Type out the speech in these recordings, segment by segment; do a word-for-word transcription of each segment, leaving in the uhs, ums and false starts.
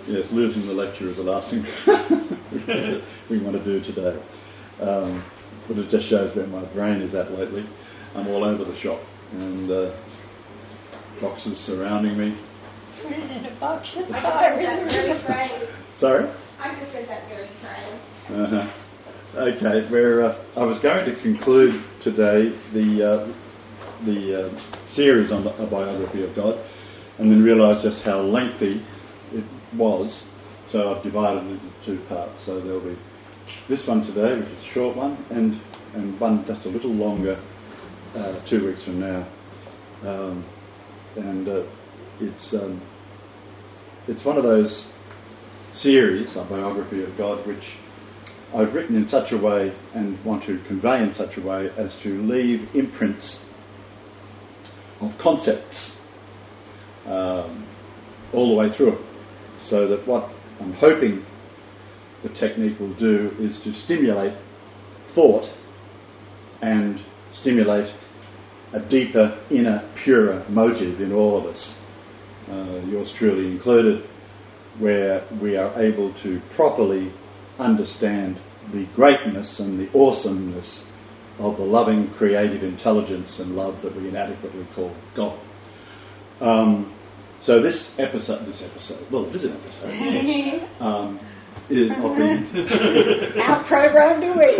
Yes, losing the lecture is the last thing we want to do today. Um, but it just shows where my brain is at lately. I'm all over the shop, and uh, boxes surrounding me. Put it in a box and I fire just in said the that river. very phrase. Sorry? I just said that very phrase. Uh-huh. Okay, where uh, I was going to conclude today the uh, the uh, series on the, a biography of God, and then realised just how lengthy it was, so I've divided it into two parts. So there'll be this one today, which is a short one, and and one that's a little longer uh, two weeks from now, um, and uh, it's um, it's one of those series, a biography of God, which I've written in such a way and want to convey in such a way as to leave imprints of concepts um, all the way through it, so that what I'm hoping the technique will do is to stimulate thought and stimulate a deeper, inner, purer motive in all of us, uh, yours truly included, where we are able to properly understand the greatness and the awesomeness of the loving, creative intelligence and love that we inadequately call God. Um, so this episode, this episode, well, it is an episode, um, is of the... How programmed are we?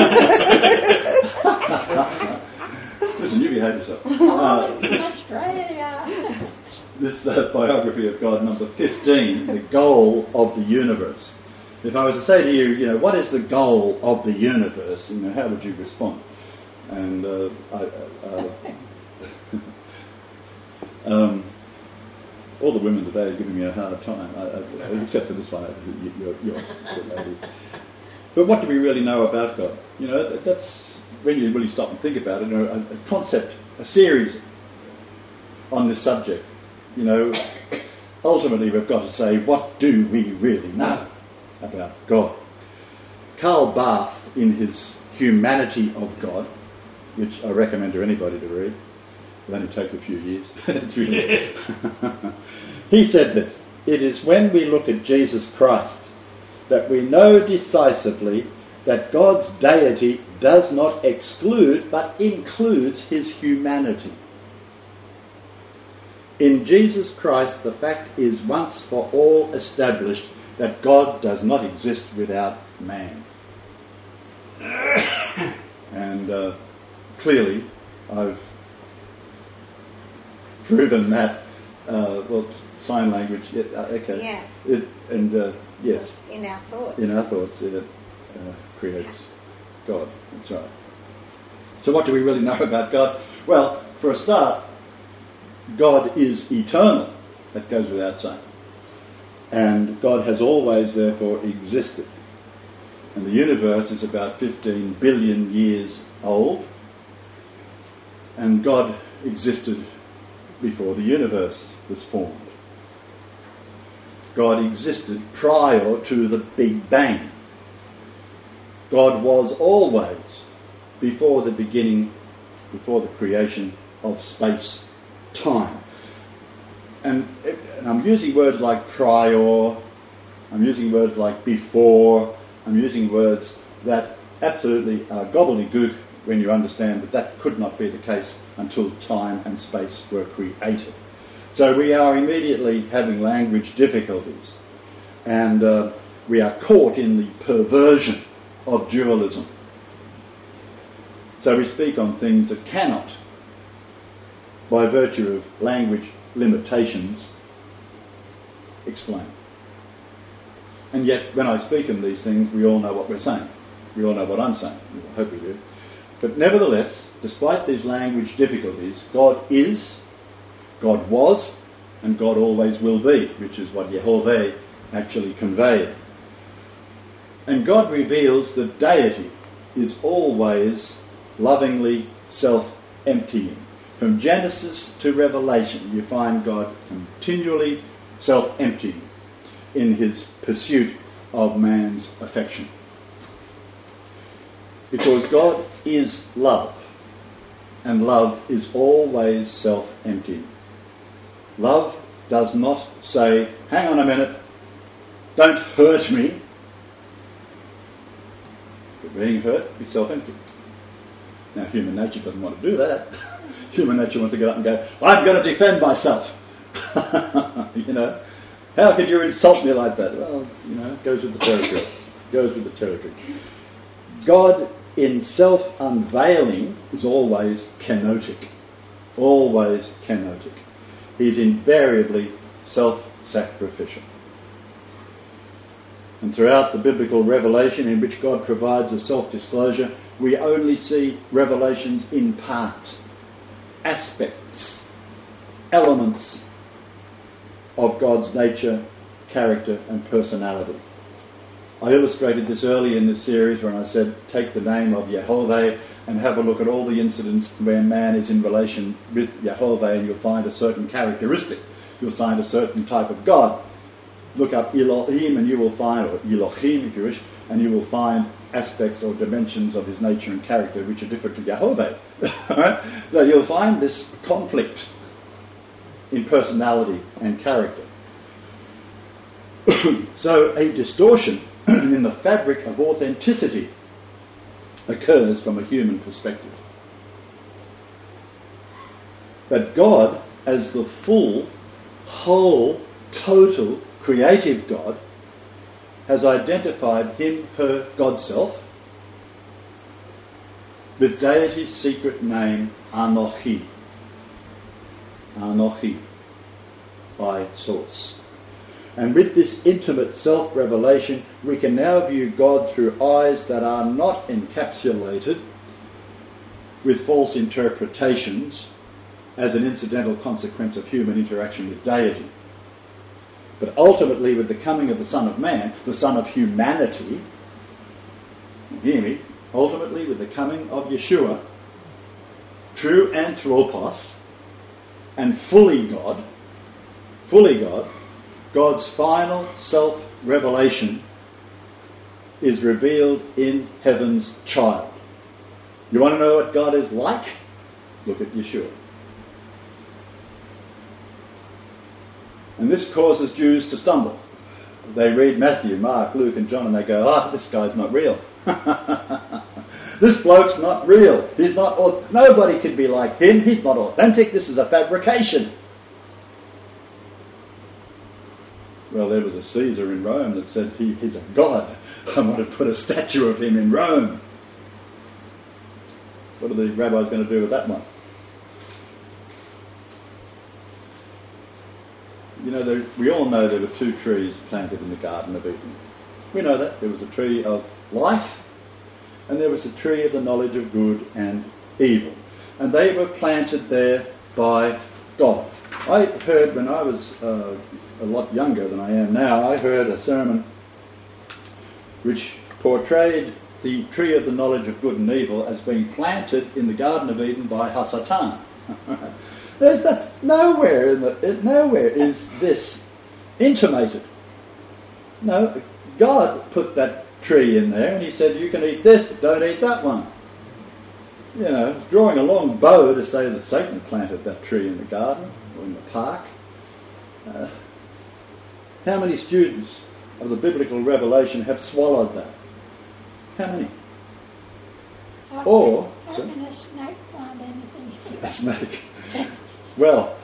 Listen, you behave yourself. Oh, Uh, from Australia. this uh, biography of God, number fifteen, the goal of the universe. If I was to say to you, you know, what is the goal of the universe, you know, how would you respond? And uh, I, uh, um, all the women today are giving me a hard time, I, I, except for this one, you, you're, you're a lady. But what do we really know about God? You know, that's when you really stop and think about it. You know, a, a concept, a series on this subject. You know, ultimately we've got to say, what do we really know about God? Karl Barth, in his Humanity of God, which I recommend to anybody to read, it'll only take a few years. It's really he said this: "It is when we look at Jesus Christ that we know decisively that God's deity does not exclude but includes his humanity. In Jesus Christ, the fact is once for all established that God does not exist without man." And uh, clearly, I've proven that. Uh, well, sign language. It, uh, okay. Yes. It, and uh, yes, In our thoughts. in our thoughts, it uh, creates God. That's right. So, what do we really know about God? Well, for a start, God is eternal. That goes without saying. And God has always, therefore, existed. And the universe is about fifteen billion years old. And God existed before the universe was formed. God existed prior to the Big Bang. God was always before the beginning, before the creation of space. Time. And, and I'm using words like prior, I'm using words like before, I'm using words that absolutely are gobbledygook when you understand that that could not be the case until time and space were created. So we are immediately having language difficulties, and uh, we are caught in the perversion of dualism. So we speak on things that cannot, by virtue of language limitations, explain. And yet, when I speak on these things, we all know what we're saying. We all know what I'm saying. I hope we do. But nevertheless, despite these language difficulties, God is, God was, and God always will be, which is what Yehovah actually conveyed. And God reveals that deity is always lovingly self-emptying. From Genesis to Revelation, you find God continually self-emptying in his pursuit of man's affection. Because God is love, and love is always self-emptying. Love does not say, hang on a minute, Don't hurt me. But being hurt, be self-empty. Now, human nature doesn't want to do that. Human nature wants to get up and go, I'm going to defend myself. You know, how could you insult me like that? Well, you know, it goes with the territory. It goes with the territory. God, in self-unveiling, is always kenotic. Always kenotic. He's invariably self-sacrificial. And throughout the biblical revelation in which God provides a self-disclosure, we only see revelations in part, aspects, elements of God's nature, character and personality. I illustrated this early in this series when I said take the name of Yehovah and have a look at all the incidents where man is in relation with Yehovah, and you'll find a certain characteristic. You'll find a certain type of God. Look up Elohim and you will find, or Elohim if you wish, and you will find aspects or dimensions of his nature and character which are different to Yehovah. So you'll find this conflict in personality and character. So a distortion in the fabric of authenticity occurs from a human perspective. But God, as the full, whole, total, creative God, has identified him, her, God self, with deity's secret name, Anochi. Anochi, by source. And with this intimate self-revelation, we can now view God through eyes that are not encapsulated with false interpretations as an incidental consequence of human interaction with deity. But ultimately, with the coming of the Son of Man, the Son of humanity, hear me, ultimately with the coming of Yeshua, true anthropos, and fully God, fully God, God's final self-revelation is revealed in heaven's child. You want to know what God is like? Look at Yeshua. And this causes Jews to stumble. They read Matthew, Mark, Luke and John and they go, ah, oh, this guy's not real. This bloke's not real. He's not, nobody can be like him. He's not authentic. This is a fabrication. Well, there was a Caesar in Rome that said he, he's a god. I want to put a statue of him in Rome. What are the rabbis going to do with that one? You know, there, we all know there were two trees planted in the Garden of Eden. We know that. There was a tree of life and there was a tree of the knowledge of good and evil. And they were planted there by God. I heard when I was uh, a lot younger than I am now, I heard a sermon which portrayed the tree of the knowledge of good and evil as being planted in the Garden of Eden by Hasatan. There's the, nowhere in the, nowhere is this intimated. No, God put that tree in there and he said, you can eat this, but don't eat that one. You know, drawing a long bow to say that Satan planted that tree in the garden or in the park. Uh, how many students of the biblical revelation have swallowed that? How many? How Or can, how so, can a snake find anything? a snake. Well,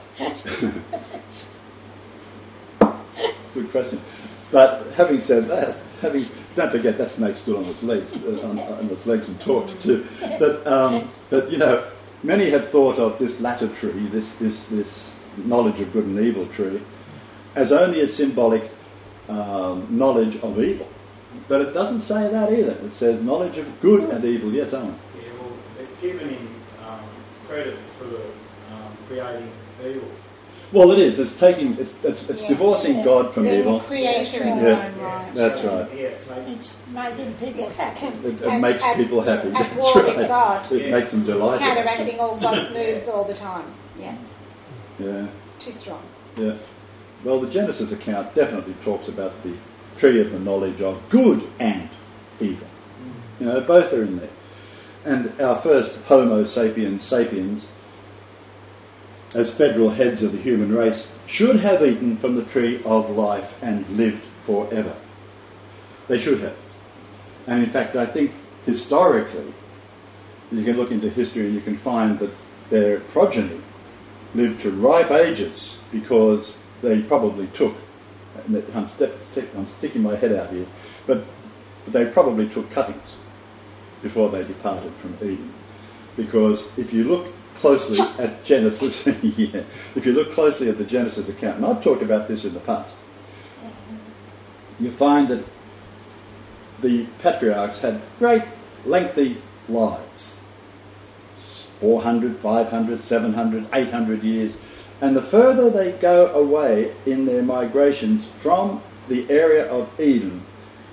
good question. But having said that, having don't forget that snake stood on its legs, uh, on, on its legs and talked too. But um, but you know, many have thought of this latter tree, this this this knowledge of good and evil tree, as only a symbolic um, knowledge of evil. But it doesn't say that either. It says knowledge of good and evil. Yes, Owen. Yeah, well, it's given him um, credit for um, creating evil. Well, it is. It's taking. It's it's, it's Yeah. divorcing Yeah. God from Being evil. a creator in Yeah. your own right. That's right. Yeah, it makes, It's making people happy. It, it And- makes and- people happy. and That's war with right. God. It Yeah. makes them delighted. Counteracting all God's moves all the time. Yeah, Yeah. too strong. Yeah. Well, the Genesis account definitely talks about the tree of the knowledge of good and evil. You know, both are in there. And our first Homo sapiens sapiens, as federal heads of the human race, should have eaten from the tree of life and lived forever. They should have. And in fact, I think historically, you can look into history and you can find that their progeny lived to ripe ages because they probably took, I'm, st- I'm sticking my head out here, but, but they probably took cuttings before they departed from Eden. Because if you look closely at Genesis, yeah, if you look closely at the Genesis account, and I've talked about this in the past, you find that the patriarchs had great lengthy lives. four hundred, five hundred, seven hundred, eight hundred years. And the further they go away in their migrations from the area of Eden,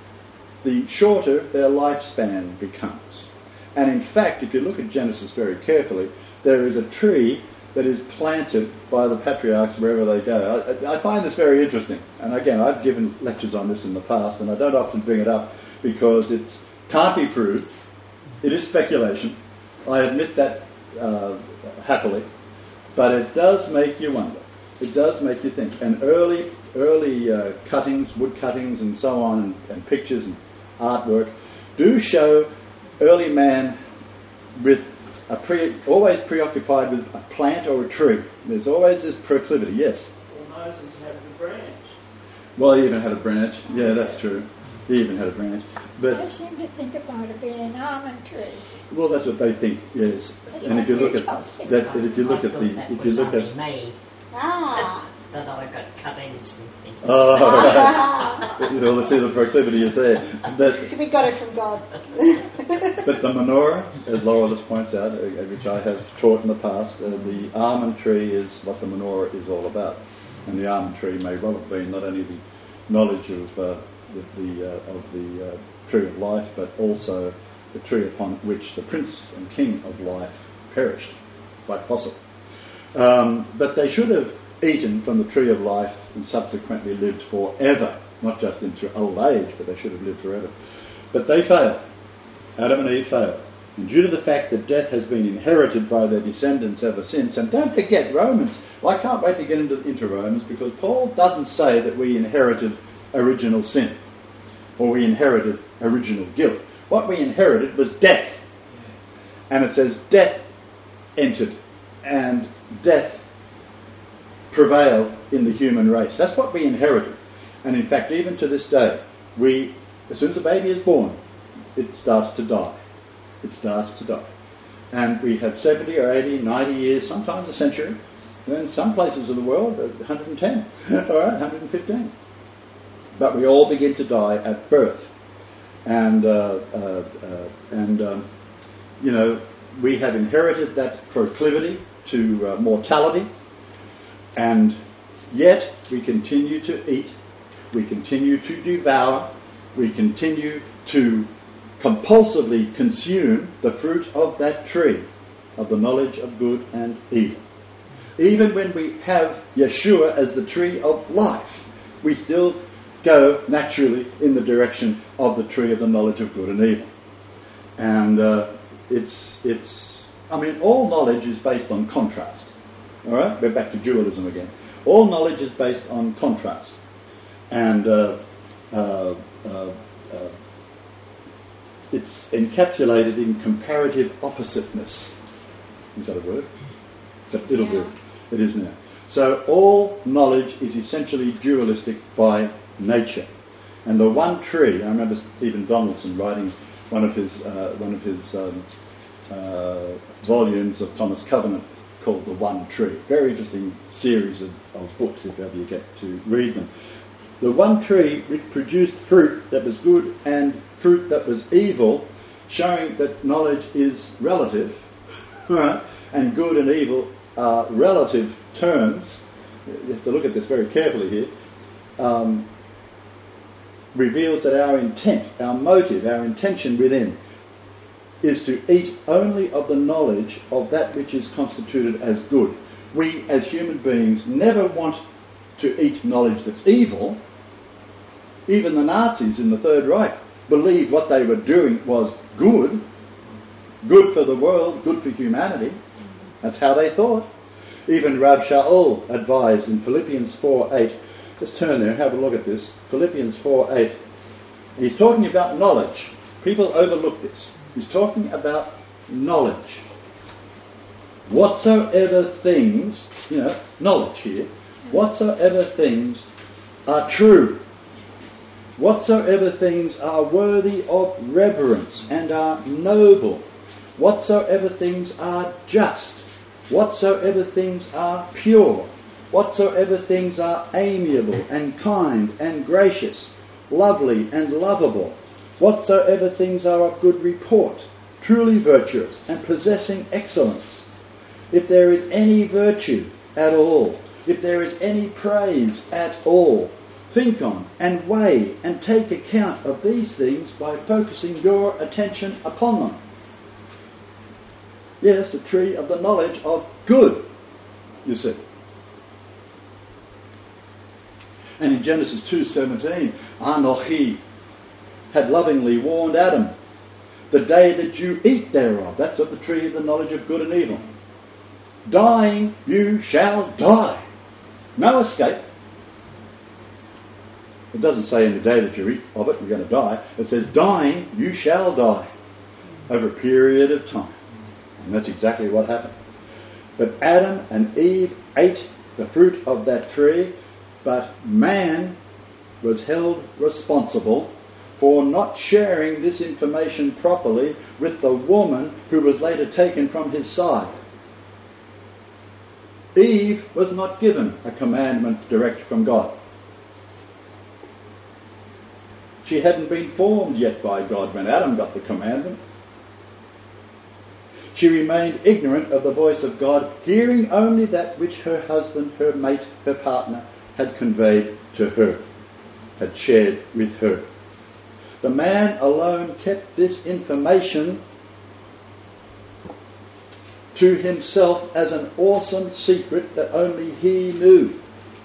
the shorter their lifespan becomes. And in fact, if you look at Genesis very carefully, there is a tree that is planted by the patriarchs wherever they go. I, I find this very interesting. And again, I've given lectures on this in the past, and I don't often bring it up because it can't be proved. It is speculation. I admit that uh, happily. But it does make you wonder. It does make you think. And early early uh, cuttings, wood cuttings and so on, and, and pictures and artwork do show early man with a pre, always preoccupied with a plant or a tree. There's always this proclivity, yes. Well, Moses had the branch. Well, he even had a branch. Yeah, that's true. He even had a branch. I But seem to think about it being an almond tree. well, that's what they think. Yes. That's And what if you look they're at talking that, about. if you look I at thought the, that if you was look only at me Ah. that I got cuttings and things. oh, right. You know, see the proclivity is there. But So we got it from God. But the menorah, as Laura just points out, uh, which I have taught in the past, uh, the almond tree is what the menorah is all about. And the almond tree may well have been not only the knowledge of uh, the, the uh, of the uh, tree of life, but also the tree upon which the prince and king of life perished. It's quite possible. Um, but they should have eaten from the tree of life and subsequently lived forever, not just into old age, but they should have lived forever. But they failed. Adam and Eve failed. And due to the fact that death has been inherited by their descendants ever since, and don't forget Romans, well, I can't wait to get into, into Romans, because Paul doesn't say that we inherited original sin, or we inherited original guilt. What we inherited was death. And it says death entered, and death prevailed in the human race. That's what we inherited. And in fact, even to this day, we, as soon as a baby is born, it starts to die. It starts to die. And we have seventy or eighty, ninety years, sometimes a century, and in some places of the world, one hundred ten, all right, one hundred fifteen. But we all begin to die at birth. And, uh, uh, uh, and um, you know, we have inherited that proclivity to uh, mortality, and yet we continue to eat, we continue to devour, we continue to compulsively consume the fruit of that tree of the knowledge of good and evil. Even when we have Yeshua as the tree of life, we still go naturally in the direction of the tree of the knowledge of good and evil. And uh, it's, it's, I mean, all knowledge is based on contrast. All right, we're back to dualism again. All knowledge is based on contrast. And uh, uh, uh, uh, it's encapsulated in comparative oppositeness. Is that a word? It's a little Yeah. bit. It is now. So all knowledge is essentially dualistic by nature. And the one tree, I remember Stephen Donaldson writing one of his uh, one of his um, uh, volumes of Thomas Covenant called The One Tree. Very interesting series of, of books if ever you get to read them. The one tree which produced fruit that was good and fruit that was evil, showing that knowledge is relative, right? And good and evil are relative terms. You have to look at this very carefully here. Um, reveals that our intent, our motive, our intention within is to eat only of the knowledge of that which is constituted as good. We, as human beings, never want to eat knowledge that's evil. Even the Nazis in the Third Reich believed what they were doing was good, good for the world, good for humanity. That's how they thought. Even Rav Shaul advised in Philippians four eight, just turn there and have a look at this, Philippians four eight, He's talking about knowledge. People overlook this. He's talking about knowledge. Whatsoever things, you know, knowledge here, whatsoever things are true, whatsoever things are worthy of reverence and are noble, whatsoever things are just, whatsoever things are pure, whatsoever things are amiable and kind and gracious, lovely and lovable, whatsoever things are of good report, truly virtuous and possessing excellence, if there is any virtue at all, if there is any praise at all, think on and weigh and take account of these things by focusing your attention upon them. Yes, the tree of the knowledge of good, you see. And in Genesis two seventeen, Anochi had lovingly warned Adam, the day that you eat thereof, that's of the tree of the knowledge of good and evil, dying you shall die. No escape. It doesn't say in the day that you eat of it you're going to die. It says dying you shall die over a period of time. And that's exactly what happened. But Adam and Eve ate the fruit of that tree, but man was held responsible for not sharing this information properly with the woman who was later taken from his side. Eve was not given a commandment direct from God. She hadn't been formed yet by God when Adam got the commandment. She remained ignorant of the voice of God, hearing only that which her husband, her mate, her partner had conveyed to her, had shared with her. The man alone kept this information to himself as an awesome secret that only he knew.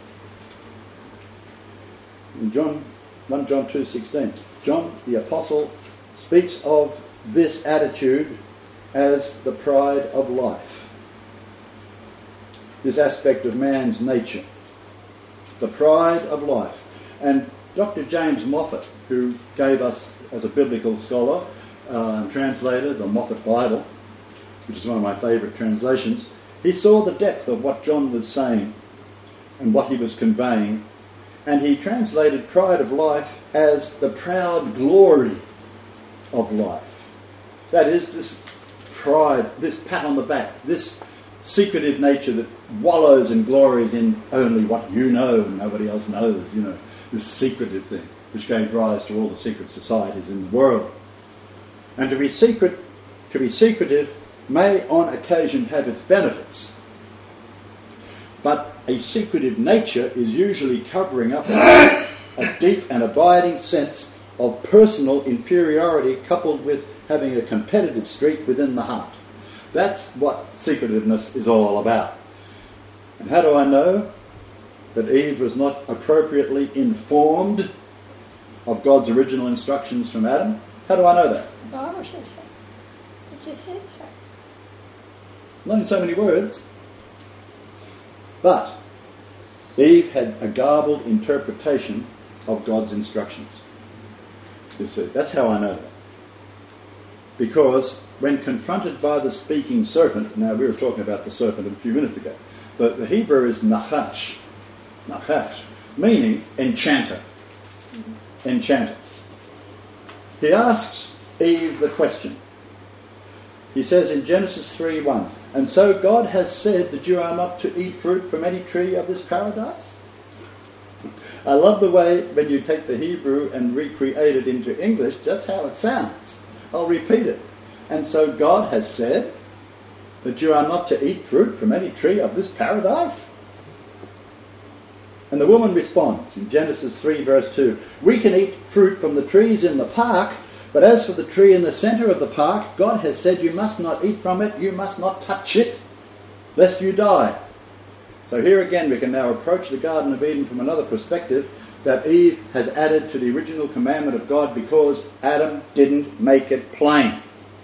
In John, First John two sixteen, John the Apostle speaks of this attitude as the pride of life. This aspect of man's nature. The pride of life. And Doctor James Moffat, who gave us, as a biblical scholar uh, and translator, the Moffat Bible, which is one of my favourite translations, he saw the depth of what John was saying and what he was conveying, and he translated pride of life as the proud glory of life. That is, this pride, this pat on the back, this secretive nature that wallows and glories in only what you know and nobody else knows, you know, this secretive thing which gave rise to all the secret societies in the world. And to be secret, to be secretive may on occasion have its benefits, but a secretive nature is usually covering up a deep and abiding sense of personal inferiority coupled with having a competitive streak within the heart. That's what secretiveness is all about. And how do I know that Eve was not appropriately informed of God's original instructions from Adam? How do I know that? The Bible says so. It just said so. Not in so many words. But Eve had a garbled interpretation of God's instructions. You see, that's how I know that. Because when confronted by the speaking serpent, now we were talking about the serpent a few minutes ago, but the Hebrew is nachash, nachash, meaning enchanter, mm-hmm. enchanter. He asks Eve the question. He says in Genesis three one, and so God has said that you are not to eat fruit from any tree of this paradise? I love the way when you take the Hebrew and recreate it into English, just how it sounds. I'll repeat it. And so God has said that you are not to eat fruit from any tree of this paradise? And the woman responds in Genesis three verse two, we can eat fruit from the trees in the park, but as for the tree in the centre of the park, God has said you must not eat from it, you must not touch it, lest you die. So here again we can now approach the Garden of Eden from another perspective, that Eve has added to the original commandment of God because Adam didn't make it plain.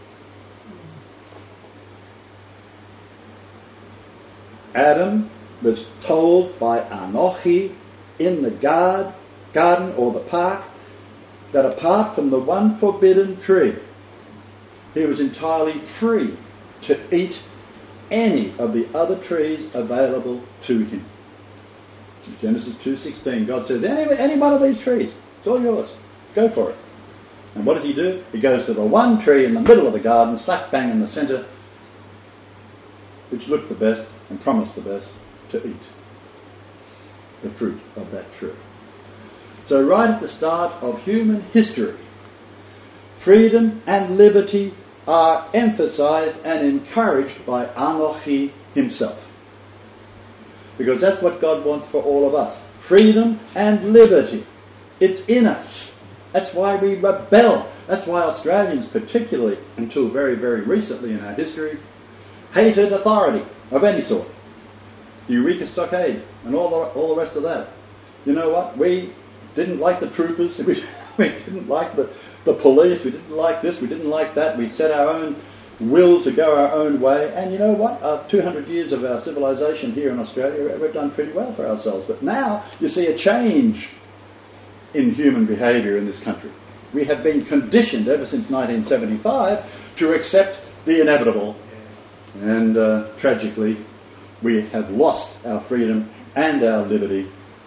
Adam was told by Anochi in the guard, garden or the park that apart from the one forbidden tree, he was entirely free to eat any of the other trees available to him. In Genesis two sixteen, God says, any, any one of these trees, it's all yours. Go for it. And what does he do? He goes to the one tree in the middle of the garden, slap bang in the centre, which looked the best and promised the best, to eat the fruit of that tree. So right at the start of human history, freedom and liberty are emphasised and encouraged by Anochi himself. Because that's what God wants for all of us. Freedom and liberty. It's in us. That's why we rebel. That's why Australians, particularly until very, very recently in our history, hated authority of any sort. The Eureka Stockade and all the, all the rest of that. You know what? We didn't like the troopers. We, we didn't like the, the police. We didn't like this. We didn't like that. We set our own will to go our own way. And you know what? After two hundred years of our civilization here in Australia, we've done pretty well for ourselves. But now you see a change in human behaviour in this country. We have been conditioned ever since nineteen seventy-five to accept the inevitable. And uh, tragically, we have lost our freedom and our liberty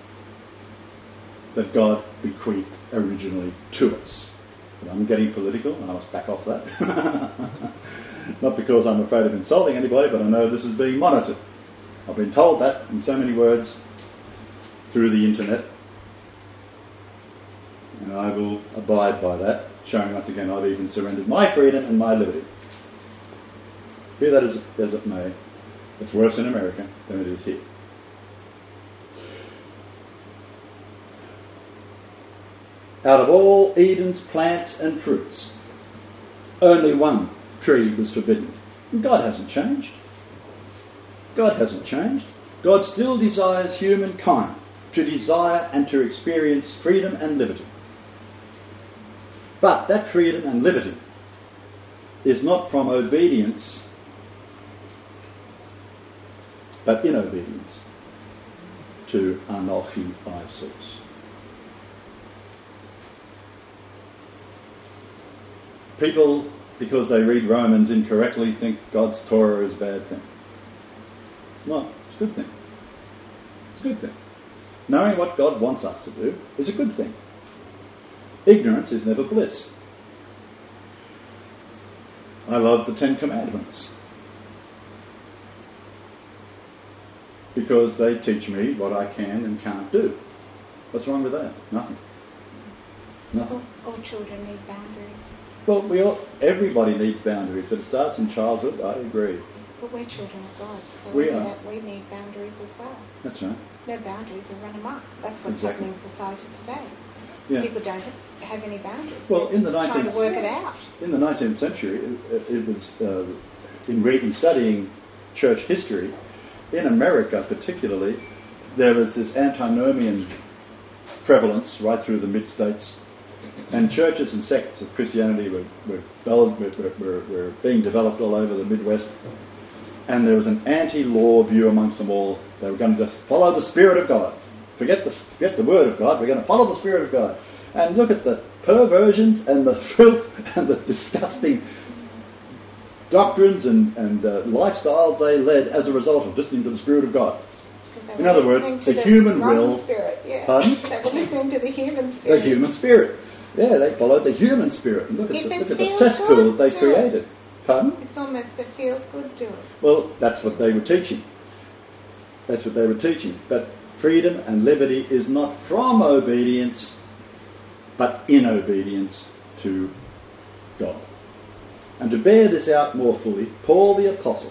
that God bequeathed originally to us. But I'm getting political, and I must back off that. Not because I'm afraid of insulting anybody, but I know this is being monitored. I've been told that in so many words through the internet, and I will abide by that, showing once again I've even surrendered my freedom and my liberty. Be that as it, as it may, it's worse in America than it is here. Out of all Eden's plants and fruits, only one tree was forbidden. And God hasn't changed. God hasn't changed. God still desires humankind to desire and to experience freedom and liberty. But that freedom and liberty is not from obedience, but in obedience to Anochi by source. People, because they read Romans incorrectly, think God's Torah is a bad thing. It's not. It's a good thing. It's a good thing. Knowing what God wants us to do is a good thing. Ignorance is never bliss. I love the Ten Commandments because they teach me what I can and can't do. What's wrong with that? Nothing. Nothing. All, all children need boundaries. Well, we all, everybody needs boundaries, but it starts in childhood. I agree. But we're children of God, so We we, are. need, we need boundaries as well. That's right. No boundaries will run amok. That's what's Exactly. happening in society today. Yeah. People don't have any boundaries. Well, They're in the trying nineteenth to work it out. In the nineteenth century, it, it was uh, in reading, studying church history in America, particularly, there was this antinomian prevalence right through the mid-states, and churches and sects of Christianity were were, were, were, were being developed all over the Midwest, and there was an anti-law view amongst them all. They were going to just follow the Spirit of God. Forget the forget the Word of God. We're going to follow the Spirit of God. And look at the perversions and the filth and the disgusting doctrines and, and uh, lifestyles they led as a result of listening to the Spirit of God. In other words, the, the human will... Spirit, yeah. Pardon? They were listening to the human spirit. The human spirit. Yeah, they followed the human spirit. And look at If the, it look at the feels cesspool good, that they do created. it. Pardon? It's almost the feels good do it. Well, that's what they were teaching. That's what they were teaching. But freedom and liberty is not from obedience, but in obedience to God. And to bear this out more fully, Paul the Apostle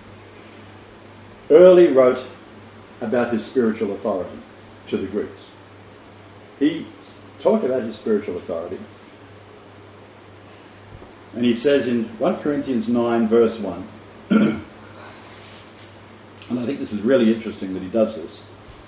early wrote about his spiritual authority to the Greeks. He talked about his spiritual authority. And he says in First Corinthians nine verse one, and I think this is really interesting that he does this.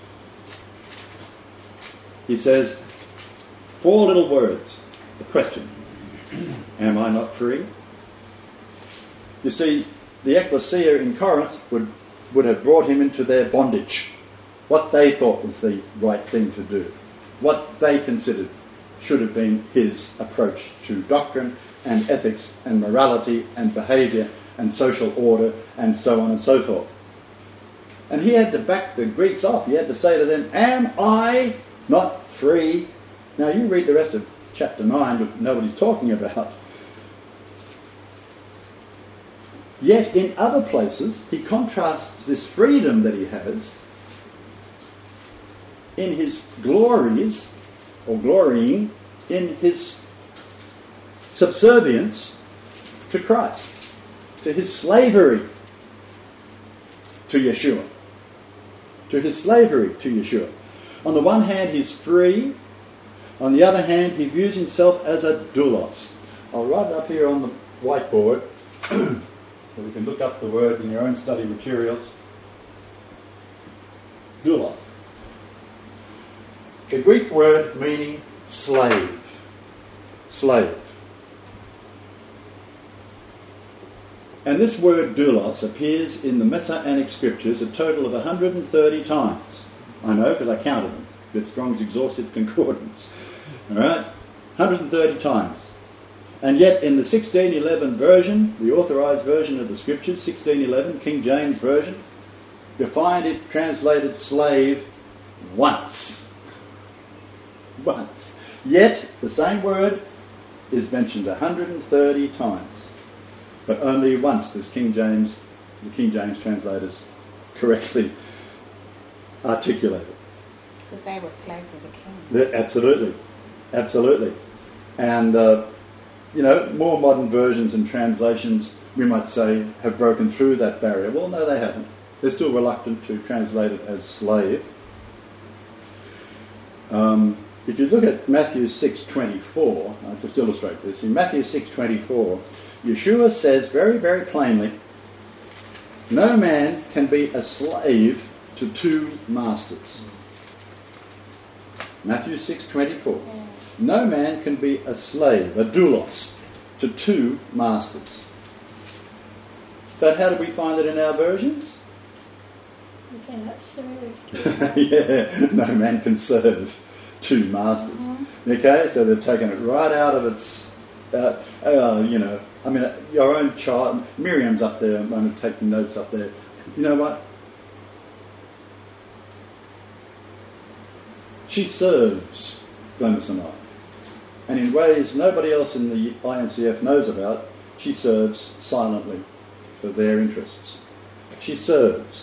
He says, four little words, the question, am I not free? You see, the ecclesia in Corinth would, would have brought him into their bondage, what they thought was the right thing to do, what they considered should have been his approach to doctrine and ethics and morality and behaviour and social order and so on and so forth. And he had to back the Greeks off. He had to say to them, am I not free? Now you read the rest of chapter nine to know what he's talking about. Yet in other places he contrasts this freedom that he has in his glories, or glorying in his subservience to Christ, to his slavery to Yeshua, to his slavery to Yeshua. On the one hand he's free, on the other hand he views himself as a doulos. I'll write it up here on the whiteboard so we can look up the word in your own study materials. Doulos. The Greek word meaning slave. Slave. And this word doulos appears in the Messianic scriptures a total of one hundred thirty times. I know because I counted them with Strong's Exhaustive Concordance. Alright? one hundred thirty times. And yet in the sixteen eleven version, the authorised version of the scriptures, sixteen eleven, King James Version, you find it translated slave once. Once. Yet the same word is mentioned one hundred thirty times. But only once does King James, the King James translators correctly articulate it. Because they were slaves of the king. Yeah, absolutely. Absolutely. And, uh, you know, more modern versions and translations, we might say, have broken through that barrier. Well, no, they haven't. They're still reluctant to translate it as slave. Um, if you look at Matthew six twenty-four, I'll just illustrate this. In Matthew six twenty-four, Yeshua says very, very plainly, no man can be a slave to two masters. Matthew six twenty-four. Yeah. No man can be a slave, a doulos, to two masters. But how do we find it in our versions? You cannot serve. Yeah, no man can serve two masters. Mm-hmm. Okay, so they've taken it right out of its, uh, uh, you know, I mean, your own child, Miriam's up there, I'm taking notes up there. You know what? She serves Glennis and I. And in ways nobody else in the I N C F knows about, she serves silently for their interests. She serves.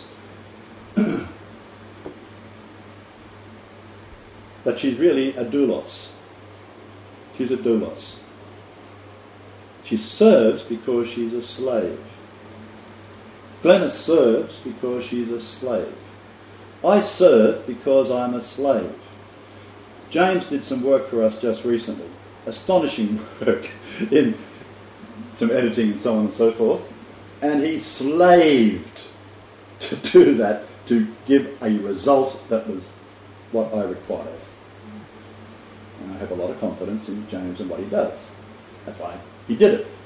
But she's really a doulos. She's a doulos. She serves because she's a slave. Glennis serves because she's a slave. I serve because I'm a slave. James did some work for us just recently. Astonishing work in some editing and so on and so forth. And he slaved to do that, to give a result that was what I required. And I have a lot of confidence in James and what he does. That's why he did it.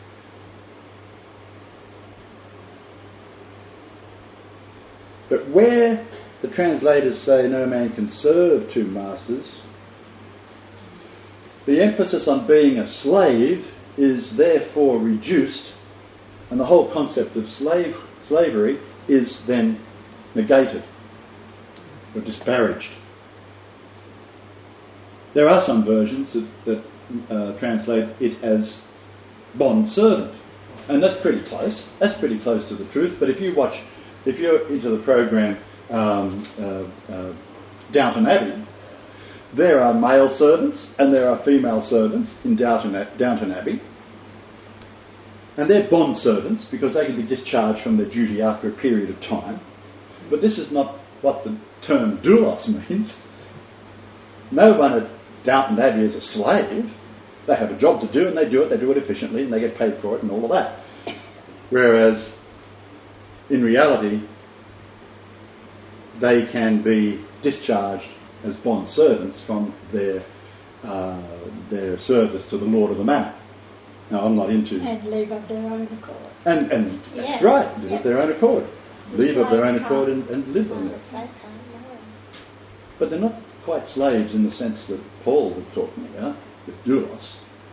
But where the translators say no man can serve two masters, the emphasis on being a slave is therefore reduced, and the whole concept of slave slavery is then negated or disparaged. There are some versions that, that uh, translate it as bond servant, and that's pretty close. That's pretty close to the truth. But if you watch, if you're into the program um, uh, uh, Downton Abbey, there are male servants and there are female servants in Downton, Downton Abbey, and they're bond servants because they can be discharged from their duty after a period of time. But this is not what the term doulos means. No one at Downton Abbey is a slave. They have a job to do and they do it, they do it efficiently and they get paid for it and all of that. Whereas, in reality, they can be discharged as bond servants from their uh, their service to the Lord of the Manor. Now, I'm not into... And leave of their own accord. And, and that's Yeah. right, live Yeah. of their own accord. Leave of their own slave accord can't. and, and live on The it. slave can't, no. But they're not quite slaves in the sense that Paul was talking about, with doulos.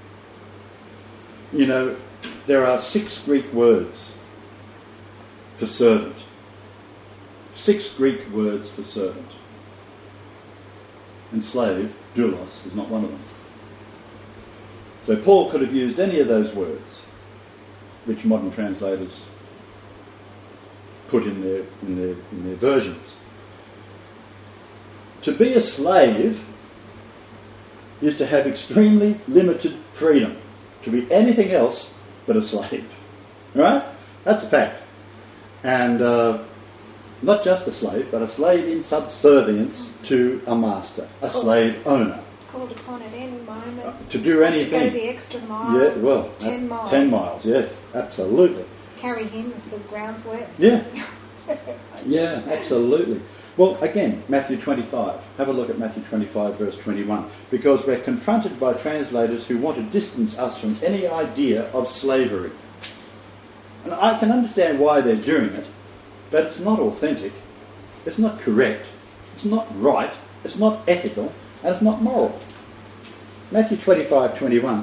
You know, there are six Greek words for servant. Six Greek words for servant. And slave, doulos, is not one of them. So Paul could have used any of those words, which modern translators put in their in their in their versions. To be a slave is to have extremely limited freedom, to be anything else but a slave. Right? That's a fact. And uh, not just a slave, but a slave in subservience to a master, a slave owner. Called upon at any moment. Uh, to do anything. To go the extra mile. Yeah, well, ten uh, miles. Ten miles, yes, absolutely. Carry him if the ground's wet. Yeah. Yeah, absolutely. Well, again, Matthew twenty-five. Have a look at Matthew twenty-five, verse twenty-one. Because we're confronted by translators who want to distance us from any idea of slavery. And I can understand why they're doing it, but it's not authentic, it's not correct, it's not right, it's not ethical, and it's not moral. Matthew twenty-five, twenty-one.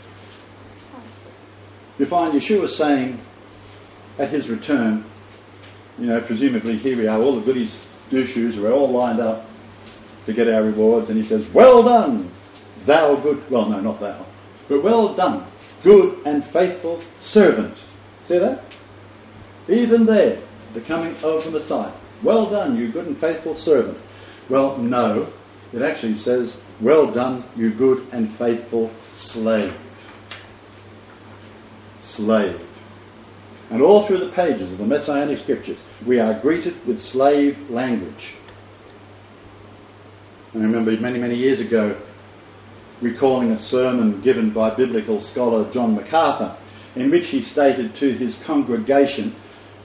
You find Yeshua saying at his return, you know, presumably here we are, all the goodies do shoes, we're all lined up to get our rewards, and he says, "Well done, thou good," well no, not thou, but "well done, good and faithful servant." See that? Even there, the coming of the Messiah. "Well done, you good and faithful servant." Well, no, it actually says, "Well done, you good and faithful slave." Slave. And all through the pages of the Messianic Scriptures, we are greeted with slave language. I remember many, many years ago recalling a sermon given by biblical scholar John MacArthur, in which he stated to his congregation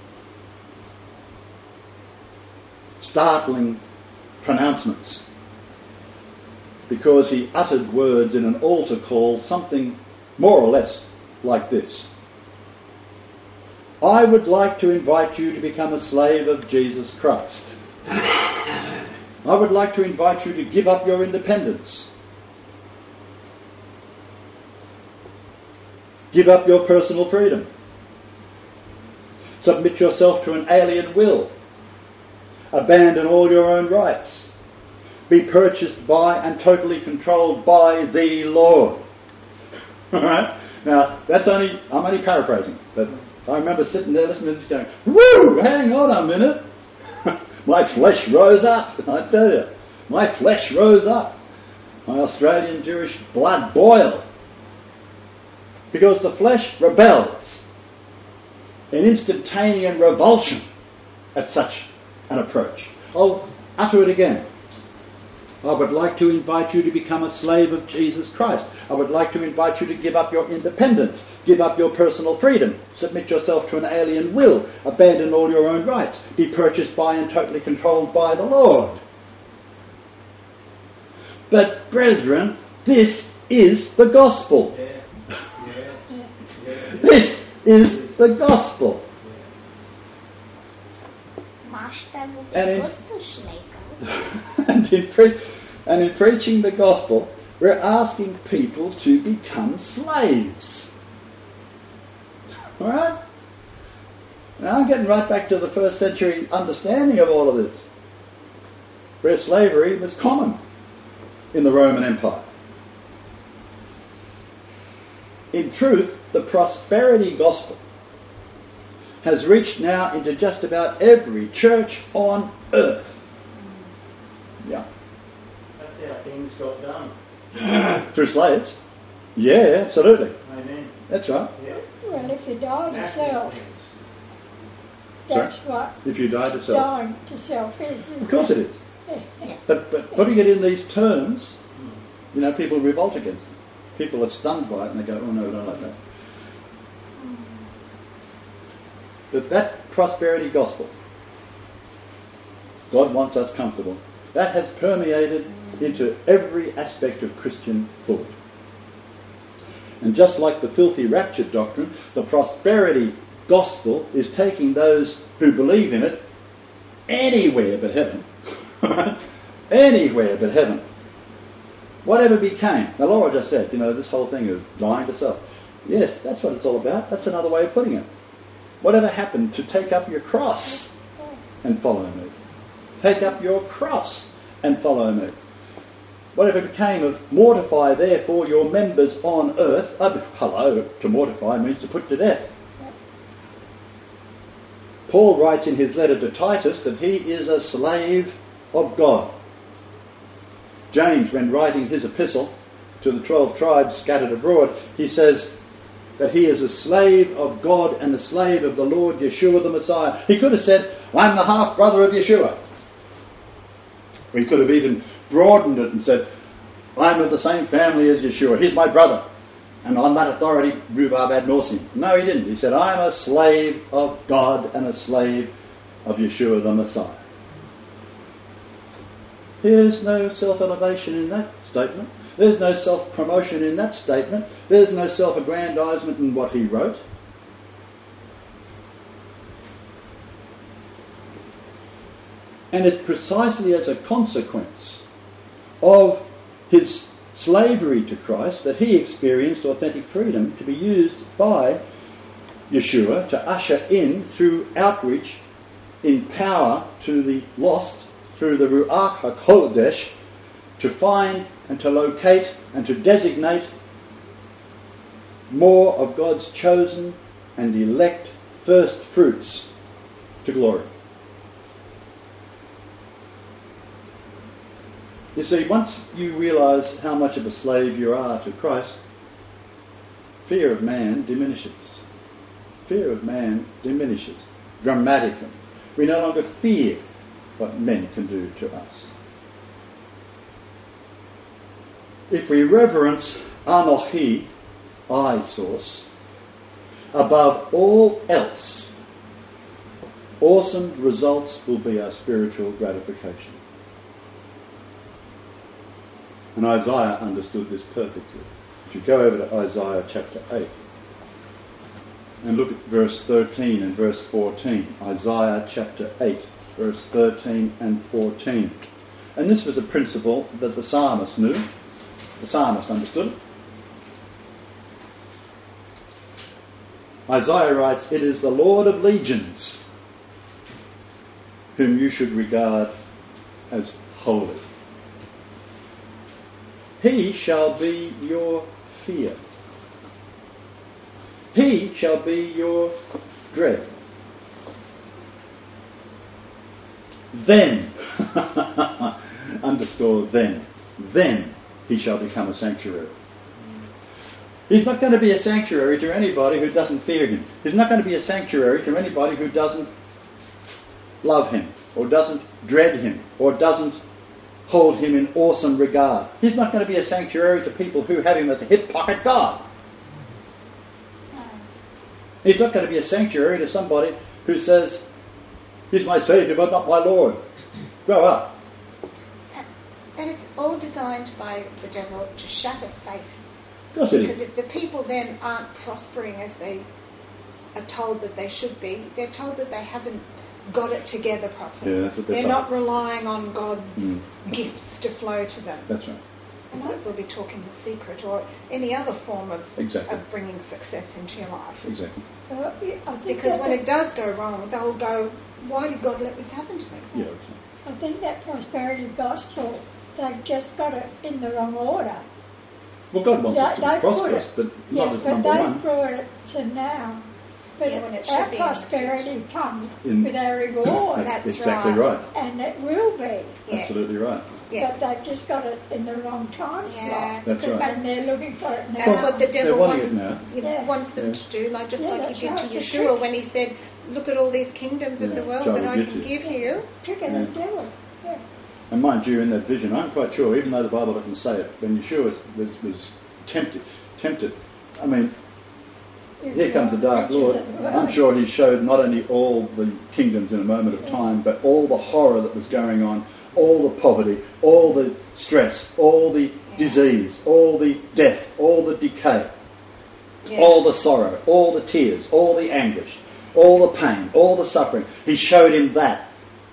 startling pronouncements, because he uttered words in an altar call, something more or less like this: "I would like to invite you to become a slave of Jesus Christ. I would like to invite you to give up your independence. Give up your personal freedom. Submit yourself to an alien will. Abandon all your own rights. Be purchased by and totally controlled by the Lord." All right? Now, that's only, I'm only paraphrasing, but I remember sitting there listening to this going, "Woo, hang on a minute." My flesh rose up, I tell you. My flesh rose up. My Australian Jewish blood boiled. Because the flesh rebels in instantaneous revulsion at such an approach. I'll utter it again. I would like to invite you to become a slave of Jesus Christ. I would like to invite you to give up your independence, give up your personal freedom, submit yourself to an alien will, abandon all your own rights, be purchased by and totally controlled by the Lord. But brethren, this is the gospel. Yeah. Yeah. Yeah. This is the gospel. And in, and, in pre- and in preaching the gospel, we're asking people to become slaves. Alright? Now I'm getting right back to the first century understanding of all of this, where slavery was common in the Roman Empire. In truth, the prosperity gospel has reached now into just about every church on earth. Yeah. That's how things got done. Through slaves. Yeah, absolutely. Amen. That's right. Yeah. Well, if you die to Massive self, things. that's Sorry? what If you die to self. dying to self is. isn't Of course it is. But, but putting it in these terms, you know, people revolt against them. People are stunned by it and they go, "Oh no, we don't like that." But that prosperity gospel, God wants us comfortable, that has permeated into every aspect of Christian thought. And just like the filthy rapture doctrine, the prosperity gospel is taking those who believe in it anywhere but heaven Anywhere but heaven. Whatever became. Now Laura just said, you know, this whole thing of dying to self. Yes, that's what it's all about. That's another way of putting it. Whatever happened to take up your cross and follow me? Take up your cross and follow me. Whatever became of mortify therefore your members on earth. Oh, hello, to mortify means to put to death. Paul writes in his letter to Titus that he is a slave of God. James, when writing his epistle to the twelve tribes scattered abroad, he says that he is a slave of God and a slave of the Lord Yeshua the Messiah. He could have said, I'm the half-brother of Yeshua. Or he could have even broadened it and said, I'm of the same family as Yeshua. He's my brother. And on that authority, rhubarb ad nauseam. No, he didn't. He said, I'm a slave of God and a slave of Yeshua the Messiah. There's no self-elevation in that statement. There's no self-promotion in that statement. There's no self-aggrandizement in what he wrote. And it's precisely as a consequence of his slavery to Christ that he experienced authentic freedom to be used by Yeshua to usher in through outreach in power to the lost through the Ruach HaKodesh to find and to locate and to designate more of God's chosen and elect first fruits to glory. You see, once you realise how much of a slave you are to Christ, fear of man diminishes. Fear of man diminishes dramatically. We no longer fear what men can do to us. If we reverence Anochi, I source, above all else, awesome results will be our spiritual gratification. And Isaiah understood this perfectly. If you go over to Isaiah chapter eight and look at verse thirteen and verse fourteen. Isaiah chapter eight, verse thirteen and fourteen. And this was a principle that the psalmist knew. The psalmist understood it. Isaiah writes, it is the Lord of legions whom you should regard as holy. He shall be your fear. He shall be your dread. Then, underscore then, then he shall become a sanctuary. He's not going to be a sanctuary to anybody who doesn't fear him. He's not going to be a sanctuary to anybody who doesn't love him, or doesn't dread him, or doesn't hold him in awesome regard. He's not going to be a sanctuary to people who have him as a hip pocket God. He's not going to be a sanctuary to somebody who says, he's my Saviour but not my Lord. Grow up. That, that it's all designed by the devil to shatter faith. Of course it Because is. if the people then aren't prospering as they are told that they should be, they're told that they haven't got it together properly. Yeah, that's what they're they're told. not relying on God's Mm. gifts to flow to them. That's right. They might as well be talking the secret or any other form of, Exactly. of bringing success into your life. Exactly. Uh, yeah, I think Because that when it does go wrong, they'll go, why did God let this happen to me? Yeah, that's right. I think that prosperity gospel, they've just got it in the wrong order. Well, God wants They- us to be they put prosperous, it- but yeah, not as but number they one. brought it to now. But Yeah, when it our should be in the prosperity comes In- with our reward, That's exactly right. right. and it will be. Yeah. Absolutely right. Yeah. But they've just got it in the wrong time Yeah, slot. That's because right. And they're looking for it now. That's what the They're devil wanting wants, it now. you know, Yeah. wants them Yeah. to do, like just Yeah, like that's he did right. to It's a Yeshua trick. when he said, look at all these kingdoms of Yeah, the world so that I'll I give can you. give you. Trick of Yeah. the devil. Yeah. And mind you, in that vision, I'm quite sure, even though the Bible doesn't say it, when Yeshua was, was, was tempted, tempted, I mean, here comes the Dark Lord. I'm sure he showed not only all the kingdoms in a moment of time, but all the horror that was going on, all the poverty, all the stress, all the disease, all the death, all the decay, Yeah. all the sorrow, all the tears, all the anguish, all the pain, all the suffering. He showed him that.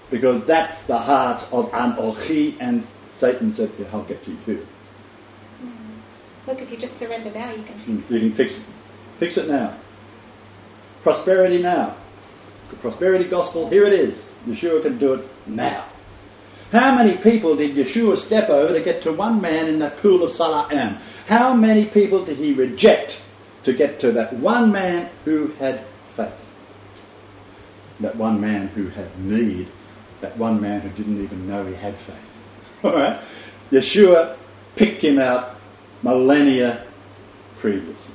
Because that's the heart of Anochi, and Satan said, yeah, I'll get to you. Mm. Look, if you just surrender now, you can fix You it. can fix it. Fix it now. Prosperity now. The prosperity gospel, here it is. Yeshua can do it now. How many people did Yeshua step over to get to one man in that pool of Salam? How many people did he reject to get to that one man who had faith? That one man who had need. That one man who didn't even know he had faith. Alright? Yeshua picked him out millennia previously.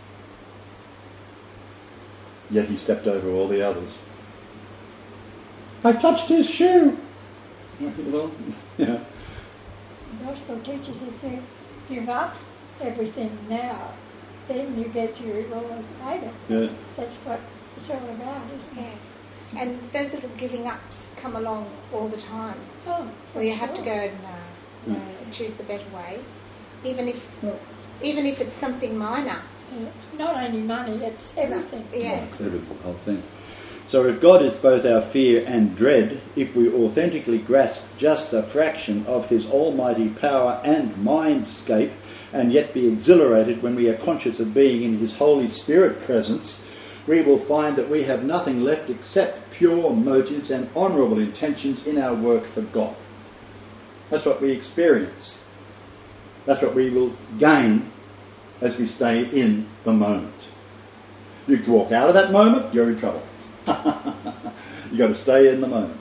Yet he stepped over all the others. I touched his shoe. Well, yeah. The gospel teaches if you give up everything now, then you get your reward later. Yeah. That's what it's all about, isn't it? Yes. And those little giving ups come along all the time. Oh, for Where you have to sure. go, no, no, choose the better way. Even if, even if it's something minor. Yeah. Not only money, it's everything. No, yeah. That's everything, the whole thing. So if God is both our fear and dread, if we authentically grasp just a fraction of his almighty power and mindscape, and yet be exhilarated when we are conscious of being in his Holy Spirit presence, we will find that we have nothing left except pure motives and honourable intentions in our work for God. That's what we experience. That's what we will gain as we stay in the moment. You walk out of that moment, you're in trouble. You've got to stay in the moment.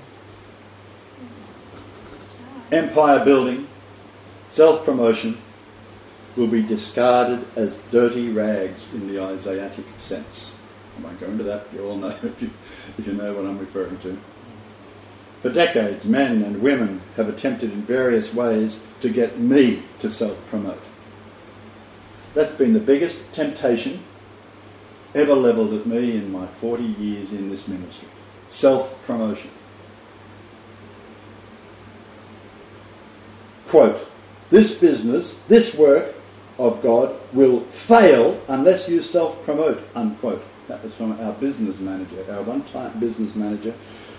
Empire building, self-promotion will be discarded as dirty rags in the Isaiatic sense. I won't go into that, you all know if you, if you know what I'm referring to. For decades, men and women have attempted in various ways to get me to self-promote. That's been the biggest temptation ever levelled at me in my forty years in this ministry. Self-promotion. Quote, this business, this work of God will fail unless you self-promote, unquote. That was from our business manager, our one-time business manager.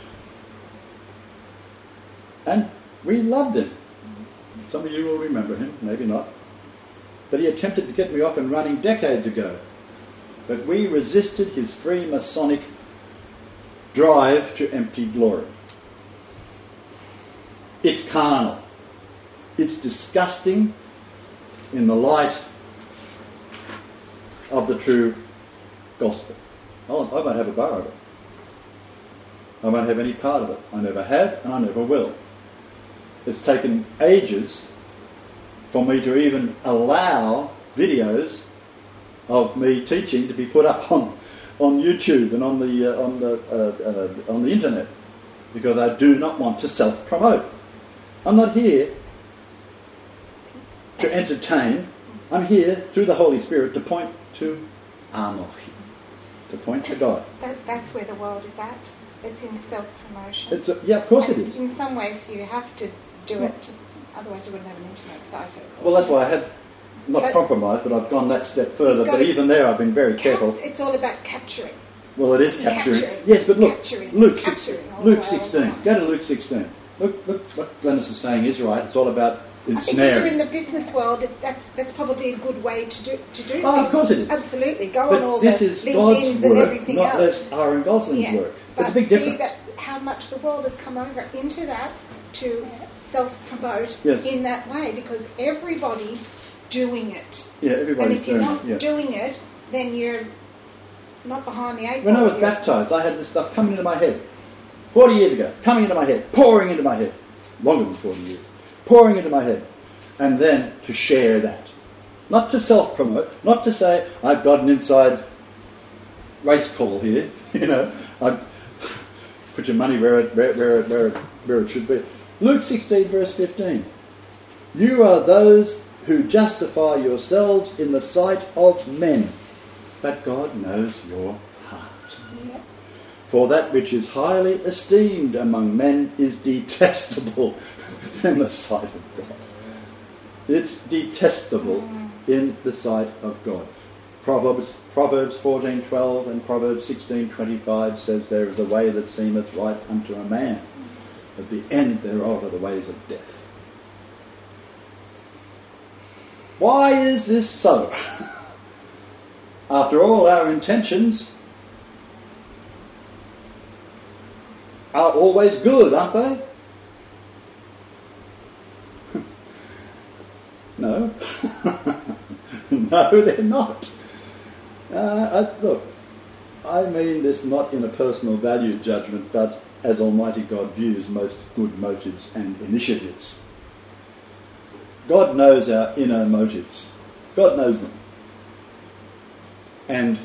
And we loved him. Some of you will remember him, maybe not. But he attempted to get me off and running decades ago. But we resisted his Freemasonic drive to empty glory. It's carnal. It's disgusting in the light of the true gospel. I won't have a bar of it. I won't have any part of it. I never have and I never will. It's taken ages for me to even allow videos of me teaching to be put up on on YouTube and on the uh, on the uh, uh, on the internet, because I do not want to self-promote. I'm not here to entertain. I'm here through the Holy Spirit to point to Anochi, to point to God. That, that's where the world is at. It's in self-promotion. It's a, yeah, of course and it is. In some ways, you have to do it, to, otherwise you wouldn't have an internet site. Well, that's why I have not But- compromised, but I've gone that step further. You've got But to even there, I've been very Cap- careful. It's all about capturing. Well, it is capturing. Capturing. Yes, but look, Capturing. Luke, Capturing. six, Oh, Luke wow. sixteen. Go to Luke sixteen. Look, look, what Glennis is saying is right. It's all about I think if you're in ensnaring. the business world, it, that's that's probably a good way to do to do Oh, things. of course it is. Absolutely. Go But on all this the is LinkedIn's God's and work, everything not else. less Aaron Gosling's Yeah. work. But There's a big see difference. that how much the world has come over into that to self-promote Yes. in that way, because everybody's doing it. Yeah, And everybody's if you're doing not it. Yeah. doing it, then you're not behind the eight When I ball. was You're- baptised, I had this stuff coming into my head. Forty years ago, coming into my head, pouring into my head. Longer than forty years. Pouring into my head. And then to share that. Not to self-promote, not to say, I've got an inside race call here, you know, I put your money where it, where, where, it, where, it, where it should be. Luke sixteen verse fifteen. You are those who justify yourselves in the sight of men, but God knows your heart. Yeah. For that which is highly esteemed among men is detestable in the sight of God. It's detestable in the sight of God. Proverbs, Proverbs fourteen twelve and Proverbs sixteen twenty-five says there is a way that seemeth right unto a man, but the end thereof are the ways of death. Why is this so? After all, our intentions are always good, aren't they? No. No, they're not. Uh, I, look, I mean this not in a personal value judgment, but as Almighty God views most good motives and initiatives. God knows our inner motives. God knows them. And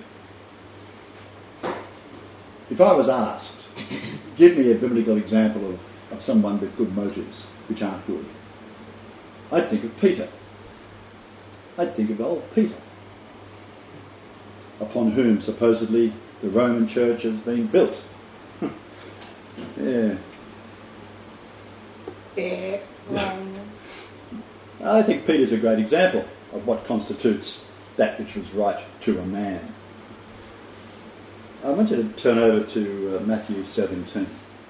if I was asked, give me a biblical example of, of someone with good motives which aren't good, I'd think of Peter. I'd think of old Peter, upon whom supposedly the Roman church has been built. Yeah. Yeah, wrong. I think Peter's a great example of what constitutes that which was right to a man. I want you to turn over to uh, Matthew seventeen.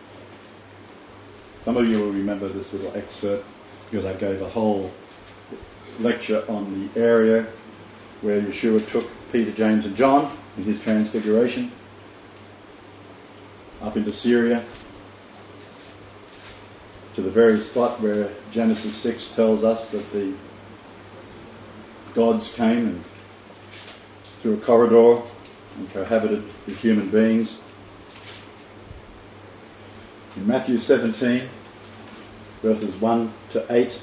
Some of you will remember this little excerpt because I gave a whole lecture on the area where Yeshua took Peter, James and John in his transfiguration up into Syria to the very spot where Genesis six tells us that the gods came and through a corridor and cohabited with human beings. In Matthew seventeen, verses one to eight,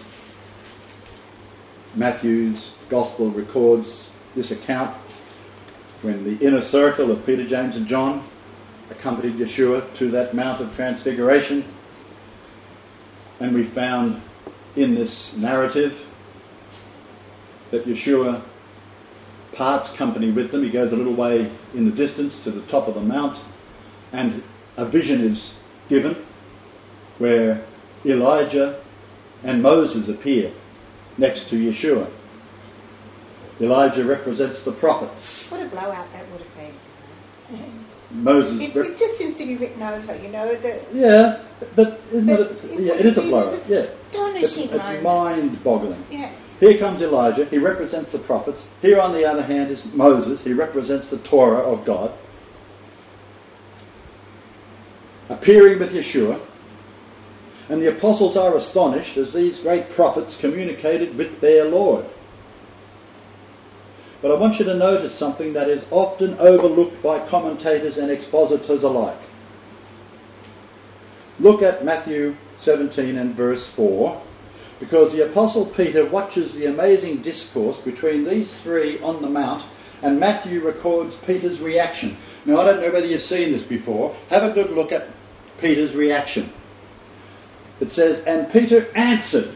Matthew's Gospel records this account when the inner circle of Peter, James and John accompanied Yeshua to that Mount of Transfiguration. And we found in this narrative that Yeshua parts company with them. He goes a little way in the distance to the top of the mount, and a vision is given where Elijah and Moses appear next to Yeshua. Elijah represents the prophets. What a blowout that would have been. Moses. It, rep- it just seems to be written over, you know. The, yeah, but isn't but it? it Yeah, would it is a be blowout. an Yeah, it's, astonishing it's moment. mind-boggling. Yeah. Here comes Elijah. He represents the prophets. Here, on the other hand, is Moses. He represents the Torah of God, appearing with Yeshua. And the apostles are astonished as these great prophets communicated with their Lord. But I want you to notice something that is often overlooked by commentators and expositors alike. Look at Matthew seventeen and verse four, because the Apostle Peter watches the amazing discourse between these three on the mount, and Matthew records Peter's reaction. Now, I don't know whether you've seen this before. Have a good look at Peter's reaction. It says, and Peter answered.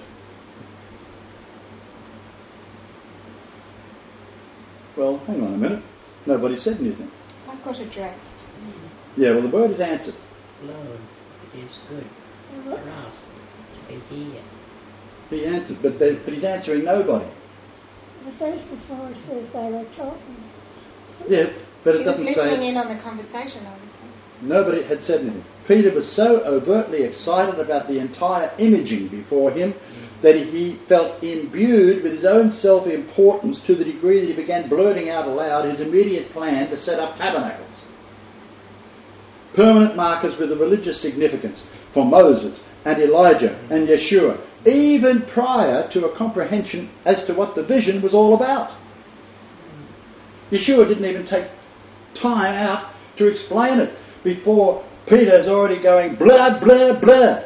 Well, hang on a minute. Nobody said anything. I've got addressed. Yeah, well, the word is answered. Lord, it is good for us to be here. He answered, but, they, but he's answering nobody. The verse before says they were talking. Yeah, but it He was doesn't listening say in on the conversation, obviously. nobody had said anything. Peter was so overtly excited about the entire imaging before him that he felt imbued with his own self-importance to the degree that he began blurting out aloud his immediate plan to set up tabernacles. Permanent markers with a religious significance for Moses and Elijah and Yeshua, even prior to a comprehension as to what the vision was all about. Yeshua didn't even take time out to explain it before Peter's already going blah, blah, blah.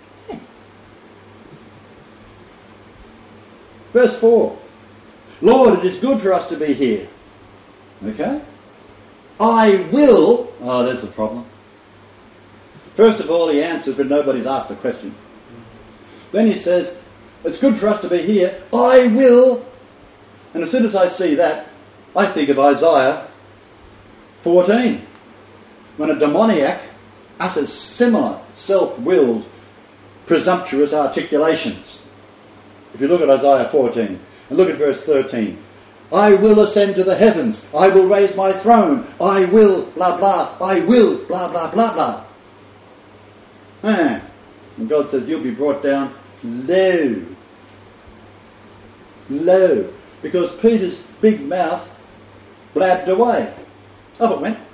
Verse four. Lord, it is good for us to be here. Okay? I will... Oh, there's the problem. First of all, he answers, but nobody's asked a question. Then he says, it's good for us to be here. I will... And as soon as I see that, I think of Isaiah fourteen. When a demoniac utters similar self-willed, presumptuous articulations. If you look at Isaiah fourteen and look at verse thirteen, I will ascend to the heavens. I will raise my throne. I will, blah, blah. I will, blah, blah, blah, blah. Ah. And God says, you'll be brought down low. Low. Because Peter's big mouth blabbed away. Up it went.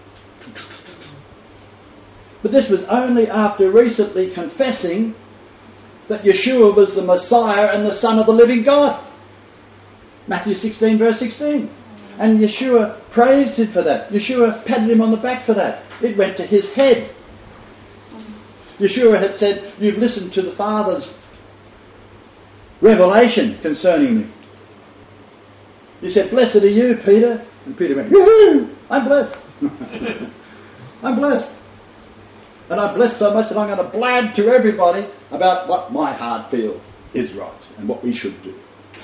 But this was only after recently confessing that Yeshua was the Messiah and the Son of the living God. Matthew sixteen verse sixteen. And Yeshua praised him for that. Yeshua patted him on the back for that. It went to his head. Yeshua had said, you've listened to the Father's revelation concerning me. He said, blessed are you, Peter. And Peter went, woohoo, I'm blessed. I'm blessed. And I'm blessed so much that I'm going to blab to everybody about what my heart feels is right and what we should do.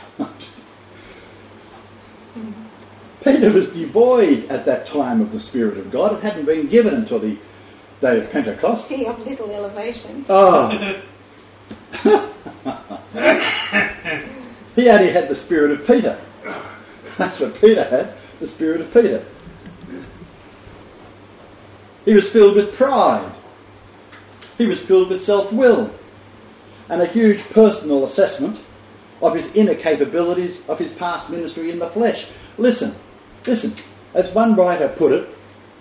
Peter was devoid at that time of the Spirit of God. It hadn't been given until the day of Pentecost. He of little elevation. Oh. He only had the Spirit of Peter. That's what Peter had, the Spirit of Peter. He was filled with pride. He was filled with self-will and a huge personal assessment of his inner capabilities of his past ministry in the flesh. Listen, listen, as one writer put it,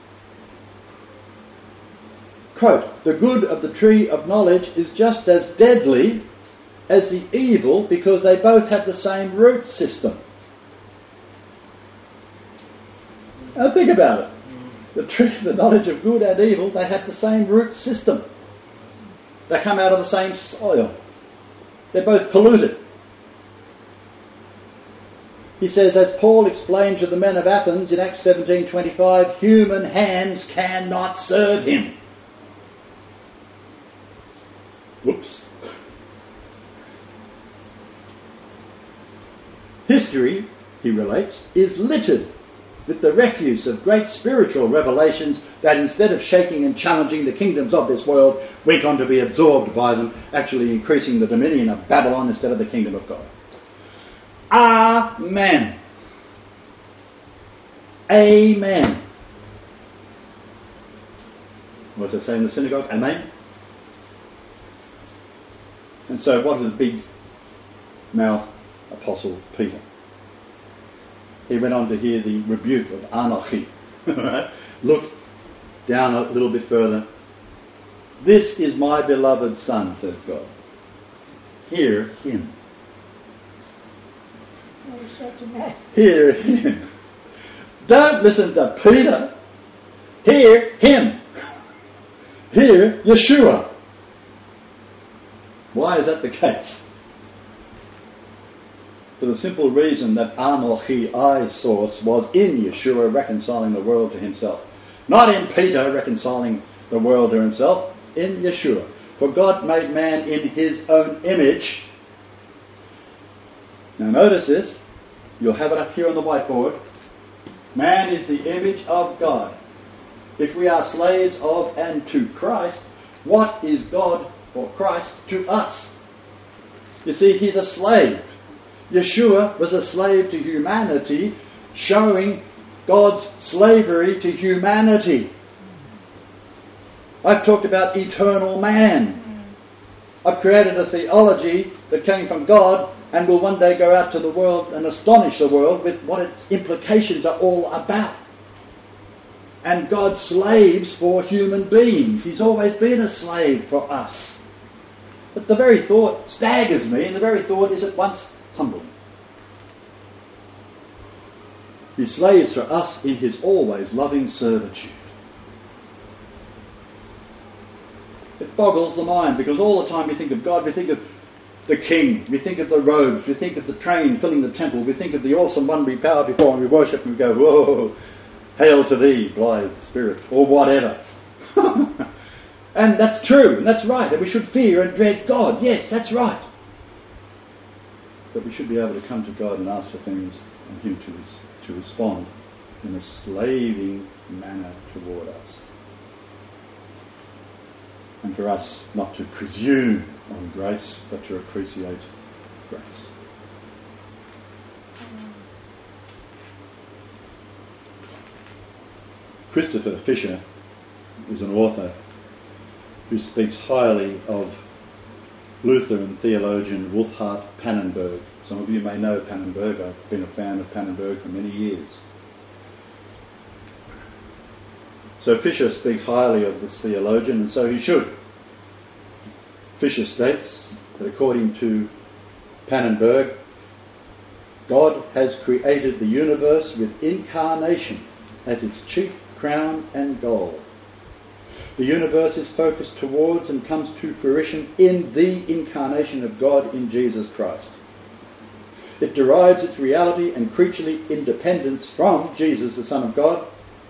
quote, the good of the tree of knowledge is just as deadly as the evil because they both have the same root system. Now think about it. The tree of the knowledge of good and evil, they have the same root system. They come out of the same soil. They're both polluted. He says, as Paul explained to the men of Athens in Acts seventeen twenty-five, human hands cannot serve him. Whoops. History, he relates, is littered with the refuse of great spiritual revelations that instead of shaking and challenging the kingdoms of this world, went on to be absorbed by them, actually increasing the dominion of Babylon instead of the kingdom of God. Amen. Amen. What's it say in the synagogue? Amen. And so what was the big mouth Apostle Peter? He went on to hear the rebuke of anarchy. Look down a little bit further. This is my beloved Son, says God. Hear him. Hear him. Don't listen to Peter. Hear him. Hear Yeshua. Why is that the case? For the simple reason that Anochi, I source, was in Yeshua reconciling the world to himself. Not in Peter reconciling the world to himself, in Yeshua. For God made man in his own image. Now notice this. You'll have it up here on the whiteboard. Man is the image of God. If we are slaves of and to Christ, what is God or Christ to us? You see, he's a slave. Yeshua was a slave to humanity, showing God's slavery to humanity. I've talked about eternal man. I've created a theology that came from God and will one day go out to the world and astonish the world with what its implications are all about. And God slaves for human beings. He's always been a slave for us. But the very thought staggers me, and the very thought is at once humbling. He slaves for us in his always loving servitude. It boggles the mind because all the time we think of God, we think of the king, we think of the robes, we think of the train filling the temple, we think of the awesome one we bow before and we worship and we go, whoa, hail to thee, blithe spirit, or whatever. And that's true, and that's right, and we should fear and dread God. Yes, that's right. But we should be able to come to God and ask for things and him to, to respond in a slaving manner toward us. And for us not to presume on grace, but to appreciate grace. Christopher Fisher is an author who speaks highly of Lutheran theologian Wolfhart Pannenberg. Some of you may know Pannenberg. I've been a fan of Pannenberg for many years. So Fisher speaks highly of this theologian, and so he should. Fisher states that according to Pannenberg, God has created the universe with incarnation as its chief crown and goal. The universe is focused towards and comes to fruition in the incarnation of God in Jesus Christ. It derives its reality and creaturely independence from Jesus, the Son of God,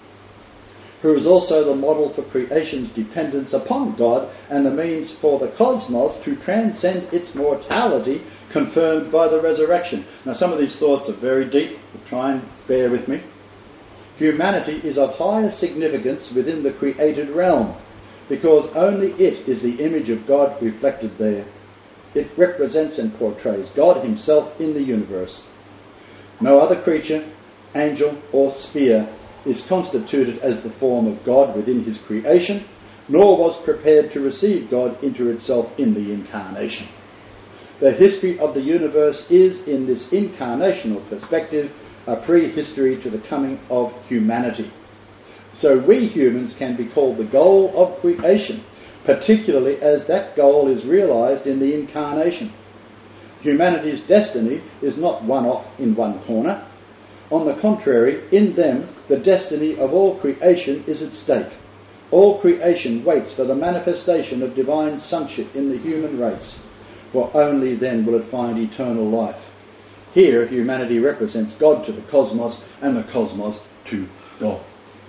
who is also the model for creation's dependence upon God and the means for the cosmos to transcend its mortality, confirmed by the resurrection. Now, some of these thoughts are very deep, but try and bear with me. Humanity is of higher significance within the created realm, because only it is the image of God reflected there. It represents and portrays God himself in the universe. No other creature, angel or sphere is constituted as the form of God within his creation, nor was prepared to receive God into itself in the incarnation. The history of the universe is, in this incarnational perspective, a prehistory to the coming of humanity. So we humans can be called the goal of creation, particularly as that goal is realised in the incarnation. Humanity's destiny is not one off in one corner. On the contrary, in them, the destiny of all creation is at stake. All creation waits for the manifestation of divine sonship in the human race, for only then will it find eternal life. Here, humanity represents God to the cosmos and the cosmos to God.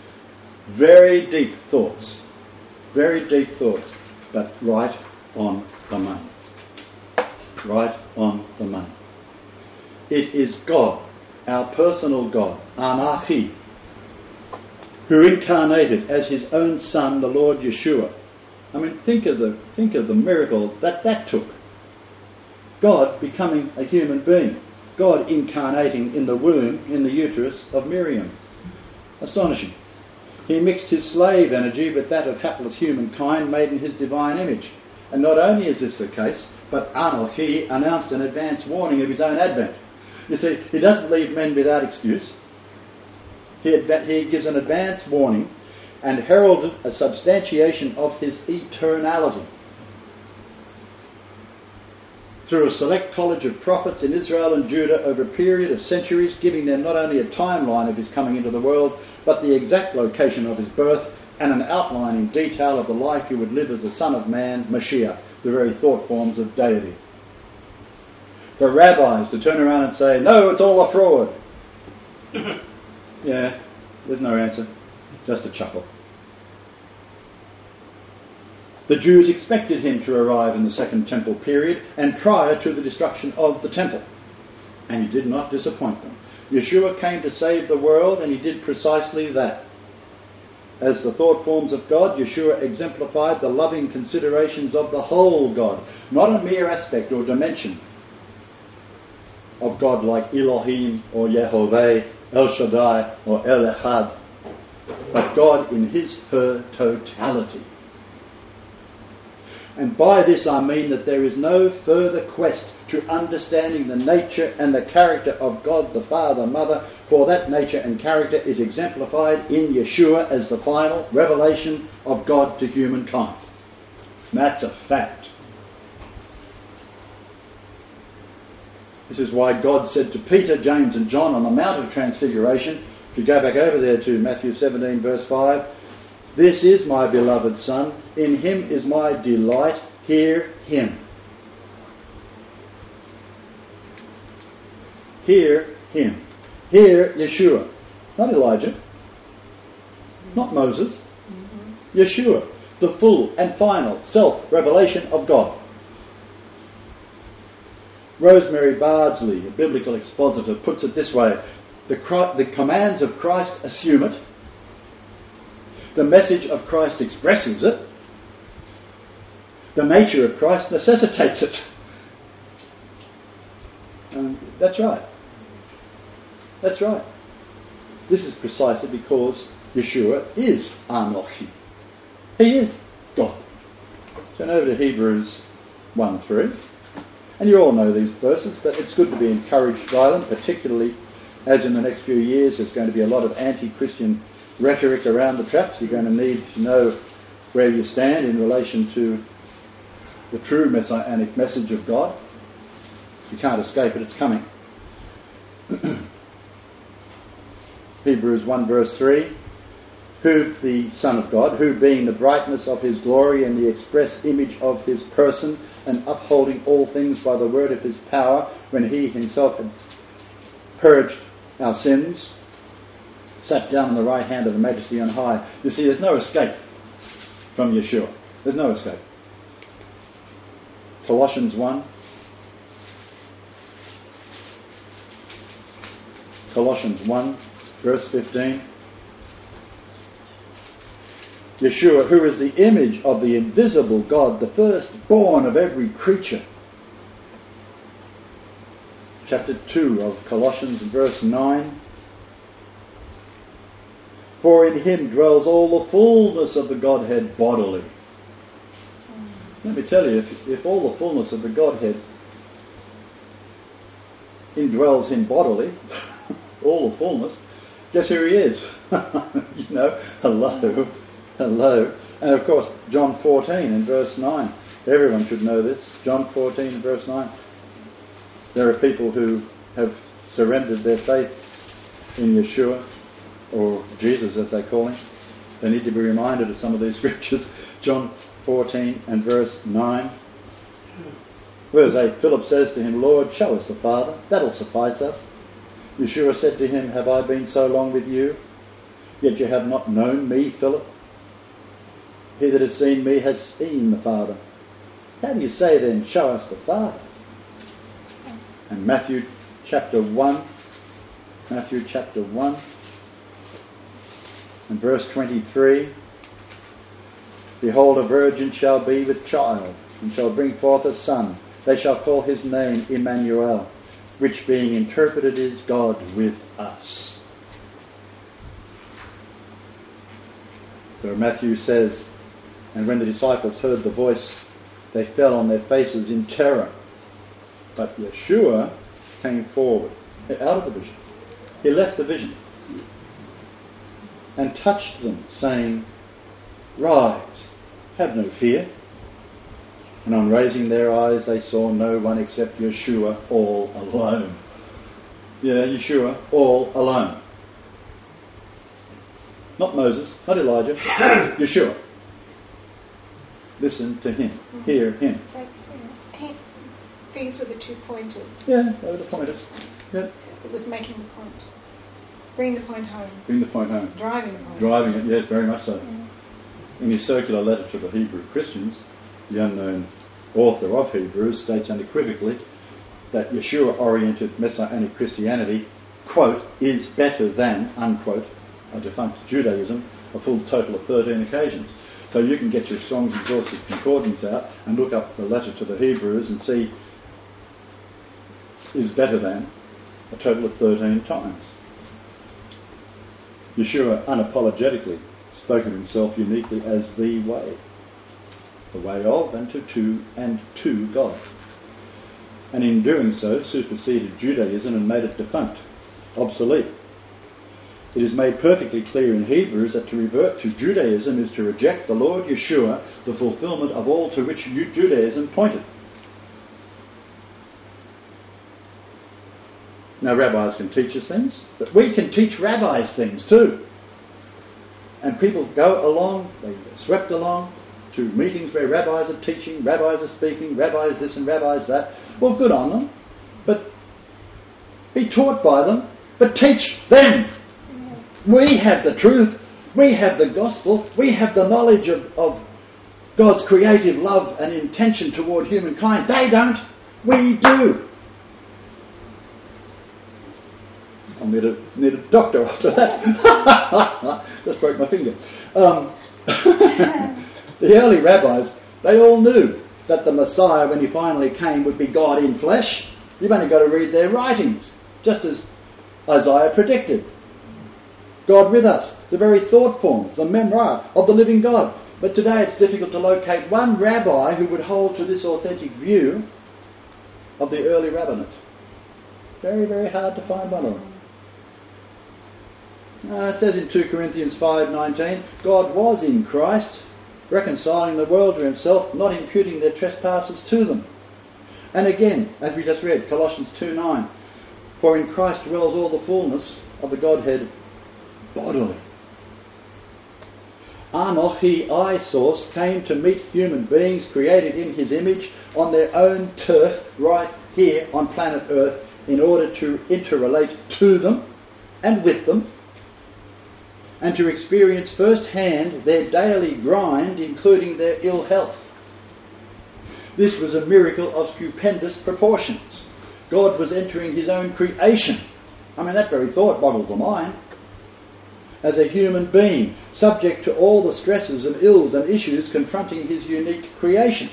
Very deep thoughts. Very deep thoughts, but right on the money. Right on the money. It is God, our personal God, Anachi, who incarnated as his own Son, the Lord Yeshua. I mean, think of the think of the miracle that that took. God becoming a human being. God incarnating in the womb, in the uterus of Miriam. Astonishing. He mixed his slave energy with that of hapless humankind made in his divine image. And not only is this the case, but Anochi announced an advance warning of his own advent. You see, he doesn't leave men without excuse. He, adv- he gives an advance warning and heralded a substantiation of his eternality. Through a select college of prophets in Israel and Judah over a period of centuries, giving them not only a timeline of his coming into the world, but the exact location of his birth and an outline in detail of the life he would live as the Son of Man, Mashiach, the very thought forms of deity. For rabbis to turn around and say, no, it's all a fraud. Yeah, there's no answer, just a chuckle. The Jews expected him to arrive in the Second Temple period and prior to the destruction of the Temple. And he did not disappoint them. Yeshua came to save the world, and he did precisely that. As the thought forms of God, Yeshua exemplified the loving considerations of the whole God, not a mere aspect or dimension of God like Elohim or Yehovah, El Shaddai or El Echad, but God in his, her totality. And by this I mean that there is no further quest to understanding the nature and the character of God the Father, Mother, for that nature and character is exemplified in Yeshua as the final revelation of God to humankind. That's a fact. This is why God said to Peter, James and John on the Mount of Transfiguration, if you go back over there to Matthew seventeen verse five, this is my beloved Son, in him is my delight, hear him. Hear him. Hear Yeshua. Not Elijah. Not Moses. Mm-hmm. Yeshua. The full and final self-revelation of God. Rosemary Bardsley, a biblical expositor, puts it this way. The, the commands of Christ assume it. The message of Christ expresses it. The nature of Christ necessitates it. And that's right. That's right. This is precisely because Yeshua is Anochi. He is God. Turn over to Hebrews one three. And you all know these verses, but it's good to be encouraged by them, particularly as in the next few years there's going to be a lot of anti-Christian rhetoric around the traps. You're going to need to know where you stand in relation to the true messianic message of God. You can't escape it, it's coming. Hebrews one verse three. Who, the Son of God, who being the brightness of his glory and the express image of his person, and upholding all things by the word of his power, when he himself had purged our sins, sat down on the right hand of the Majesty on high. You see, there's no escape from Yeshua. There's no escape. Colossians one. Colossians one, verse fifteen. Yeshua, who is the image of the invisible God, the firstborn of every creature. Chapter two of Colossians, verse nine. For in him dwells all the fullness of the Godhead bodily. Let me tell you, if, if all the fullness of the Godhead indwells him bodily, all the fullness, guess who he is? You know, hello. Hello. And of course, John fourteen and verse nine. Everyone should know this. John fourteen and verse nine. There are people who have surrendered their faith in Yeshua, or Jesus as they call him. They need to be reminded of some of these scriptures. John fourteen and verse nine. Verse eight, Philip says to him, Lord, show us the Father. That'll suffice us. Yeshua said to him, have I been so long with you, yet you have not known me, Philip? He that has seen me has seen the Father. How do you say then, show us the Father? And Matthew chapter one, Matthew chapter one, and verse twenty-three, behold, a virgin shall be with child, and shall bring forth a son. They shall call his name Emmanuel, which being interpreted is God with us. So Matthew says, and when the disciples heard the voice, they fell on their faces in terror. But Yeshua came forward, out of the vision. He left the vision and touched them, saying, rise, have no fear. And on raising their eyes, they saw no one except Yeshua all alone. Yeah, Yeshua all alone. Not Moses, not Elijah, Yeshua. Listen to him. Hear him. So, he, these were the two pointers. Yeah, they were the pointers. Yeah. It was making the point. Bring the point home. Bring the point home. Driving the point. Driving it, yes, very much so. Mm. In his circular letter to the Hebrew Christians, the unknown author of Hebrews states unequivocally that Yeshua-oriented Messianic Christianity, quote, is better than, unquote, a defunct Judaism, a full total of thirteen occasions. So you can get your Strong's Exhaustive Concordance out and look up the letter to the Hebrews and see is better than a total of thirteen times. Yeshua unapologetically spoke of himself uniquely as the way. The way of and to, to and to God. And in doing so superseded Judaism and made it defunct, obsolete. It is made perfectly clear in Hebrews that to revert to Judaism is to reject the Lord Yeshua, the fulfillment of all to which Judaism pointed. Now, rabbis can teach us things, but we can teach rabbis things too. And people go along, they get swept along to meetings where rabbis are teaching, rabbis are speaking, rabbis this and rabbis that. Well, good on them, but be taught by them, but teach them. We have the truth, we have the gospel, we have the knowledge of, of God's creative love and intention toward humankind. They don't, we do. I'll need a, need a doctor after that. Just broke my finger. Um, the early rabbis, they all knew that the Messiah, when he finally came, would be God in flesh. You've only got to read their writings, just as Isaiah predicted. God with us. the very thought forms, the memra of the living God. But today it's difficult to locate one rabbi who would hold to this authentic view of the early rabbinate. Very, very hard to find one of them. Uh, it says in two Corinthians five nineteen, God was in Christ, reconciling the world to himself, not imputing their trespasses to them. And again, as we just read, Colossians two nine, for in Christ dwells all the fullness of the Godhead bodily. Anochi, I source, came to meet human beings created in his image on their own turf right here on planet Earth in order to interrelate to them and with them and to experience firsthand their daily grind, including their ill health. This was a miracle of stupendous proportions. God was entering his own creation. I mean, that very thought boggles the mind. As a human being, subject to all the stresses and ills and issues confronting his unique creations.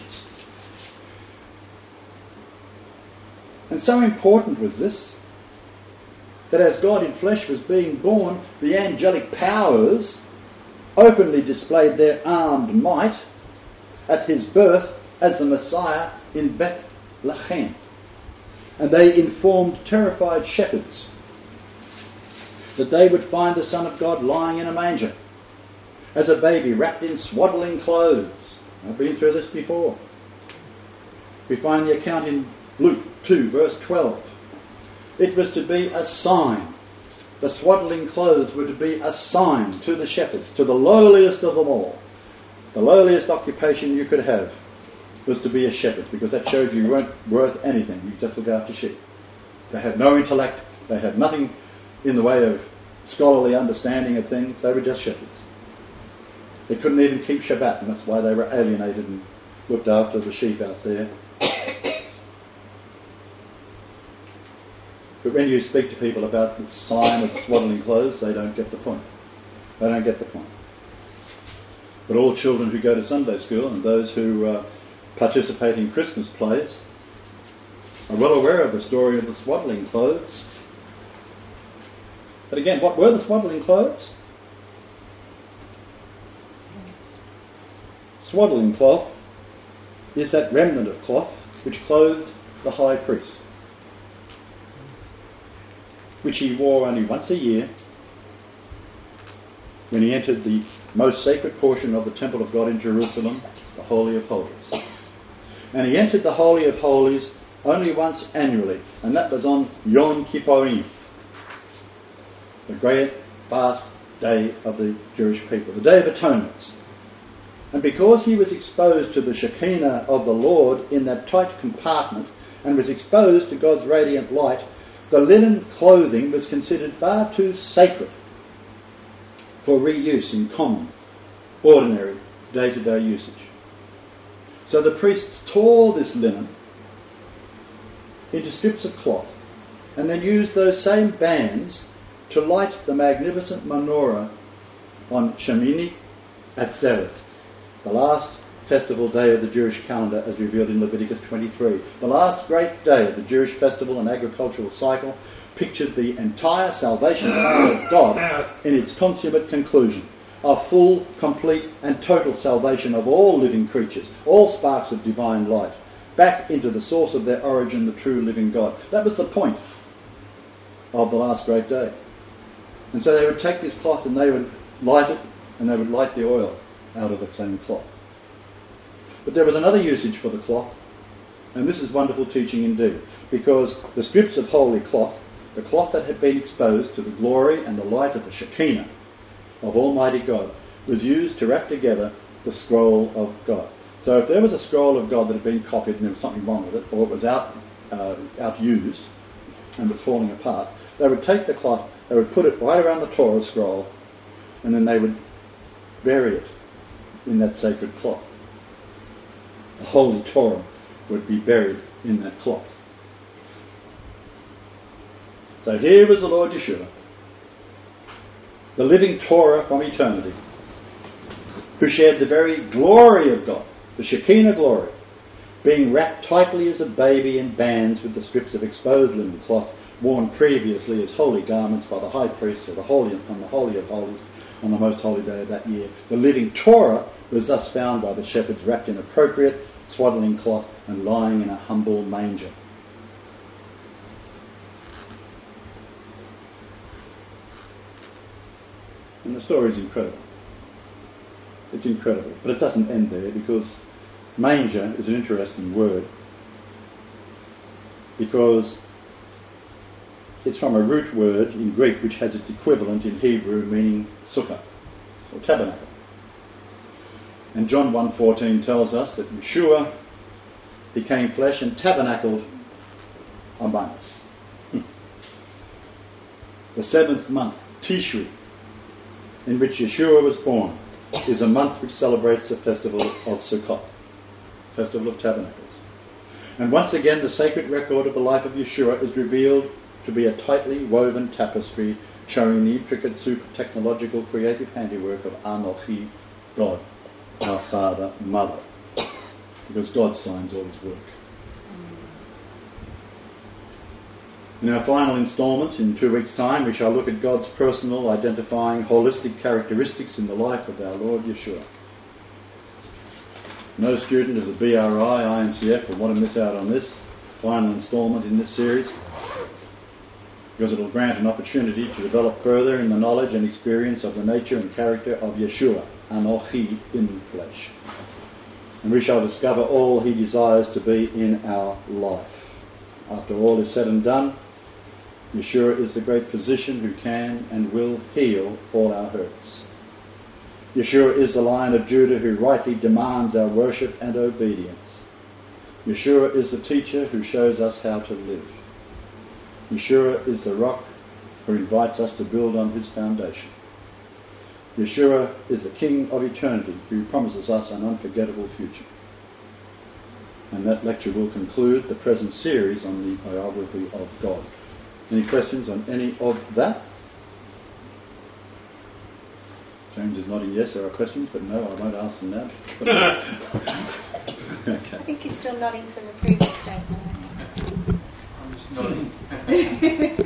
And so important was this, that as God in flesh was being born, the angelic powers openly displayed their armed might at his birth as the Messiah in Bethlehem. And they informed terrified shepherds that they would find the Son of God lying in a manger as a baby wrapped in swaddling clothes. I've been through this before. We find the account in Luke two verse twelve. It was to be a sign. The swaddling clothes were to be a sign to the shepherds, to the lowliest of them all. The lowliest occupation you could have was to be a shepherd, because that showed you weren't worth anything. You just look after sheep. They had no intellect. They had nothing in the way of scholarly understanding of things. They were just shepherds. They couldn't even keep Shabbat, and that's why they were alienated and looked after the sheep out there. But when you speak to people about the sign of swaddling clothes, they don't get the point. They don't get the point. But all children who go to Sunday school and those who uh, participate in Christmas plays are well aware of the story of the swaddling clothes. But again, what were the swaddling clothes? Swaddling cloth is that remnant of cloth which clothed the high priest, which he wore only once a year when he entered the most sacred portion of the temple of God in Jerusalem, the Holy of Holies. And he entered the Holy of Holies only once annually, and that was on Yom Kippurim, the great fast day of the Jewish people, the Day of Atonements. And because he was exposed to the Shekinah of the Lord in that tight compartment and was exposed to God's radiant light, the linen clothing was considered far too sacred for reuse in common, ordinary, day-to-day usage. So the priests tore this linen into strips of cloth and then used those same bands to light the magnificent menorah on Shemini Atzeret, the last festival day of the Jewish calendar as revealed in Leviticus twenty-three. The last great day of the Jewish festival and agricultural cycle pictured the entire salvation plan of God in its consummate conclusion. A full, complete and total salvation of all living creatures, all sparks of divine light, back into the source of their origin, the true living God. That was the point of the last great day. And so they would take this cloth and they would light it, and they would light the oil out of the same cloth. But there was another usage for the cloth, and this is wonderful teaching indeed, because the strips of holy cloth, the cloth that had been exposed to the glory and the light of the Shekinah of Almighty God, was used to wrap together the scroll of God. So if there was a scroll of God that had been copied and there was something wrong with it, or it was out uh, outused and was falling apart, they would take the cloth, they would put it right around the Torah scroll, and then they would bury it in that sacred cloth. The Holy Torah would be buried in that cloth. So here was the Lord Yeshua, the living Torah from eternity, who shared the very glory of God, the Shekinah glory, being wrapped tightly as a baby in bands with the strips of exposed linen cloth worn previously as holy garments by the high priest of the holy and the Holy of Holies, on the most holy day of that year. The living Torah was thus found by the shepherds wrapped in appropriate swaddling cloth and lying in a humble manger. And the story is incredible. It's incredible. But it doesn't end there, because manger is an interesting word, because it's from a root word in Greek which has its equivalent in Hebrew meaning sukkah, or tabernacle. And John one fourteen tells us that Yeshua became flesh and tabernacled among us. The seventh month, Tishri, in which Yeshua was born, is a month which celebrates the festival of Sukkot, Festival of Tabernacles. And once again the sacred record of the life of Yeshua is revealed to be a tightly woven tapestry showing the intricate super technological creative handiwork of Anochi, God, our Father, Mother, because God signs all his work. In our final instalment, in two weeks' time, we shall look at God's personal, identifying, holistic characteristics in the life of our Lord Yeshua. No student of the B R I, I M C F will want to miss out on this final instalment in this series, because it will grant an opportunity to develop further in the knowledge and experience of the nature and character of Yeshua, Anochi in flesh. And we shall discover all he desires to be in our life. After all is said and done, Yeshua is the great physician who can and will heal all our hurts. Yeshua is the Lion of Judah who rightly demands our worship and obedience. Yeshua is the teacher who shows us how to live. Yeshua is the rock who invites us to build on his foundation. Yeshua is the King of eternity who promises us an unforgettable future. And that lecture will conclude the present series on the biography of God. Any questions on any of that? James is nodding yes, there are questions, but no, I won't ask them now. Okay. I think he's still nodding from the previous statement. I'm just nodding.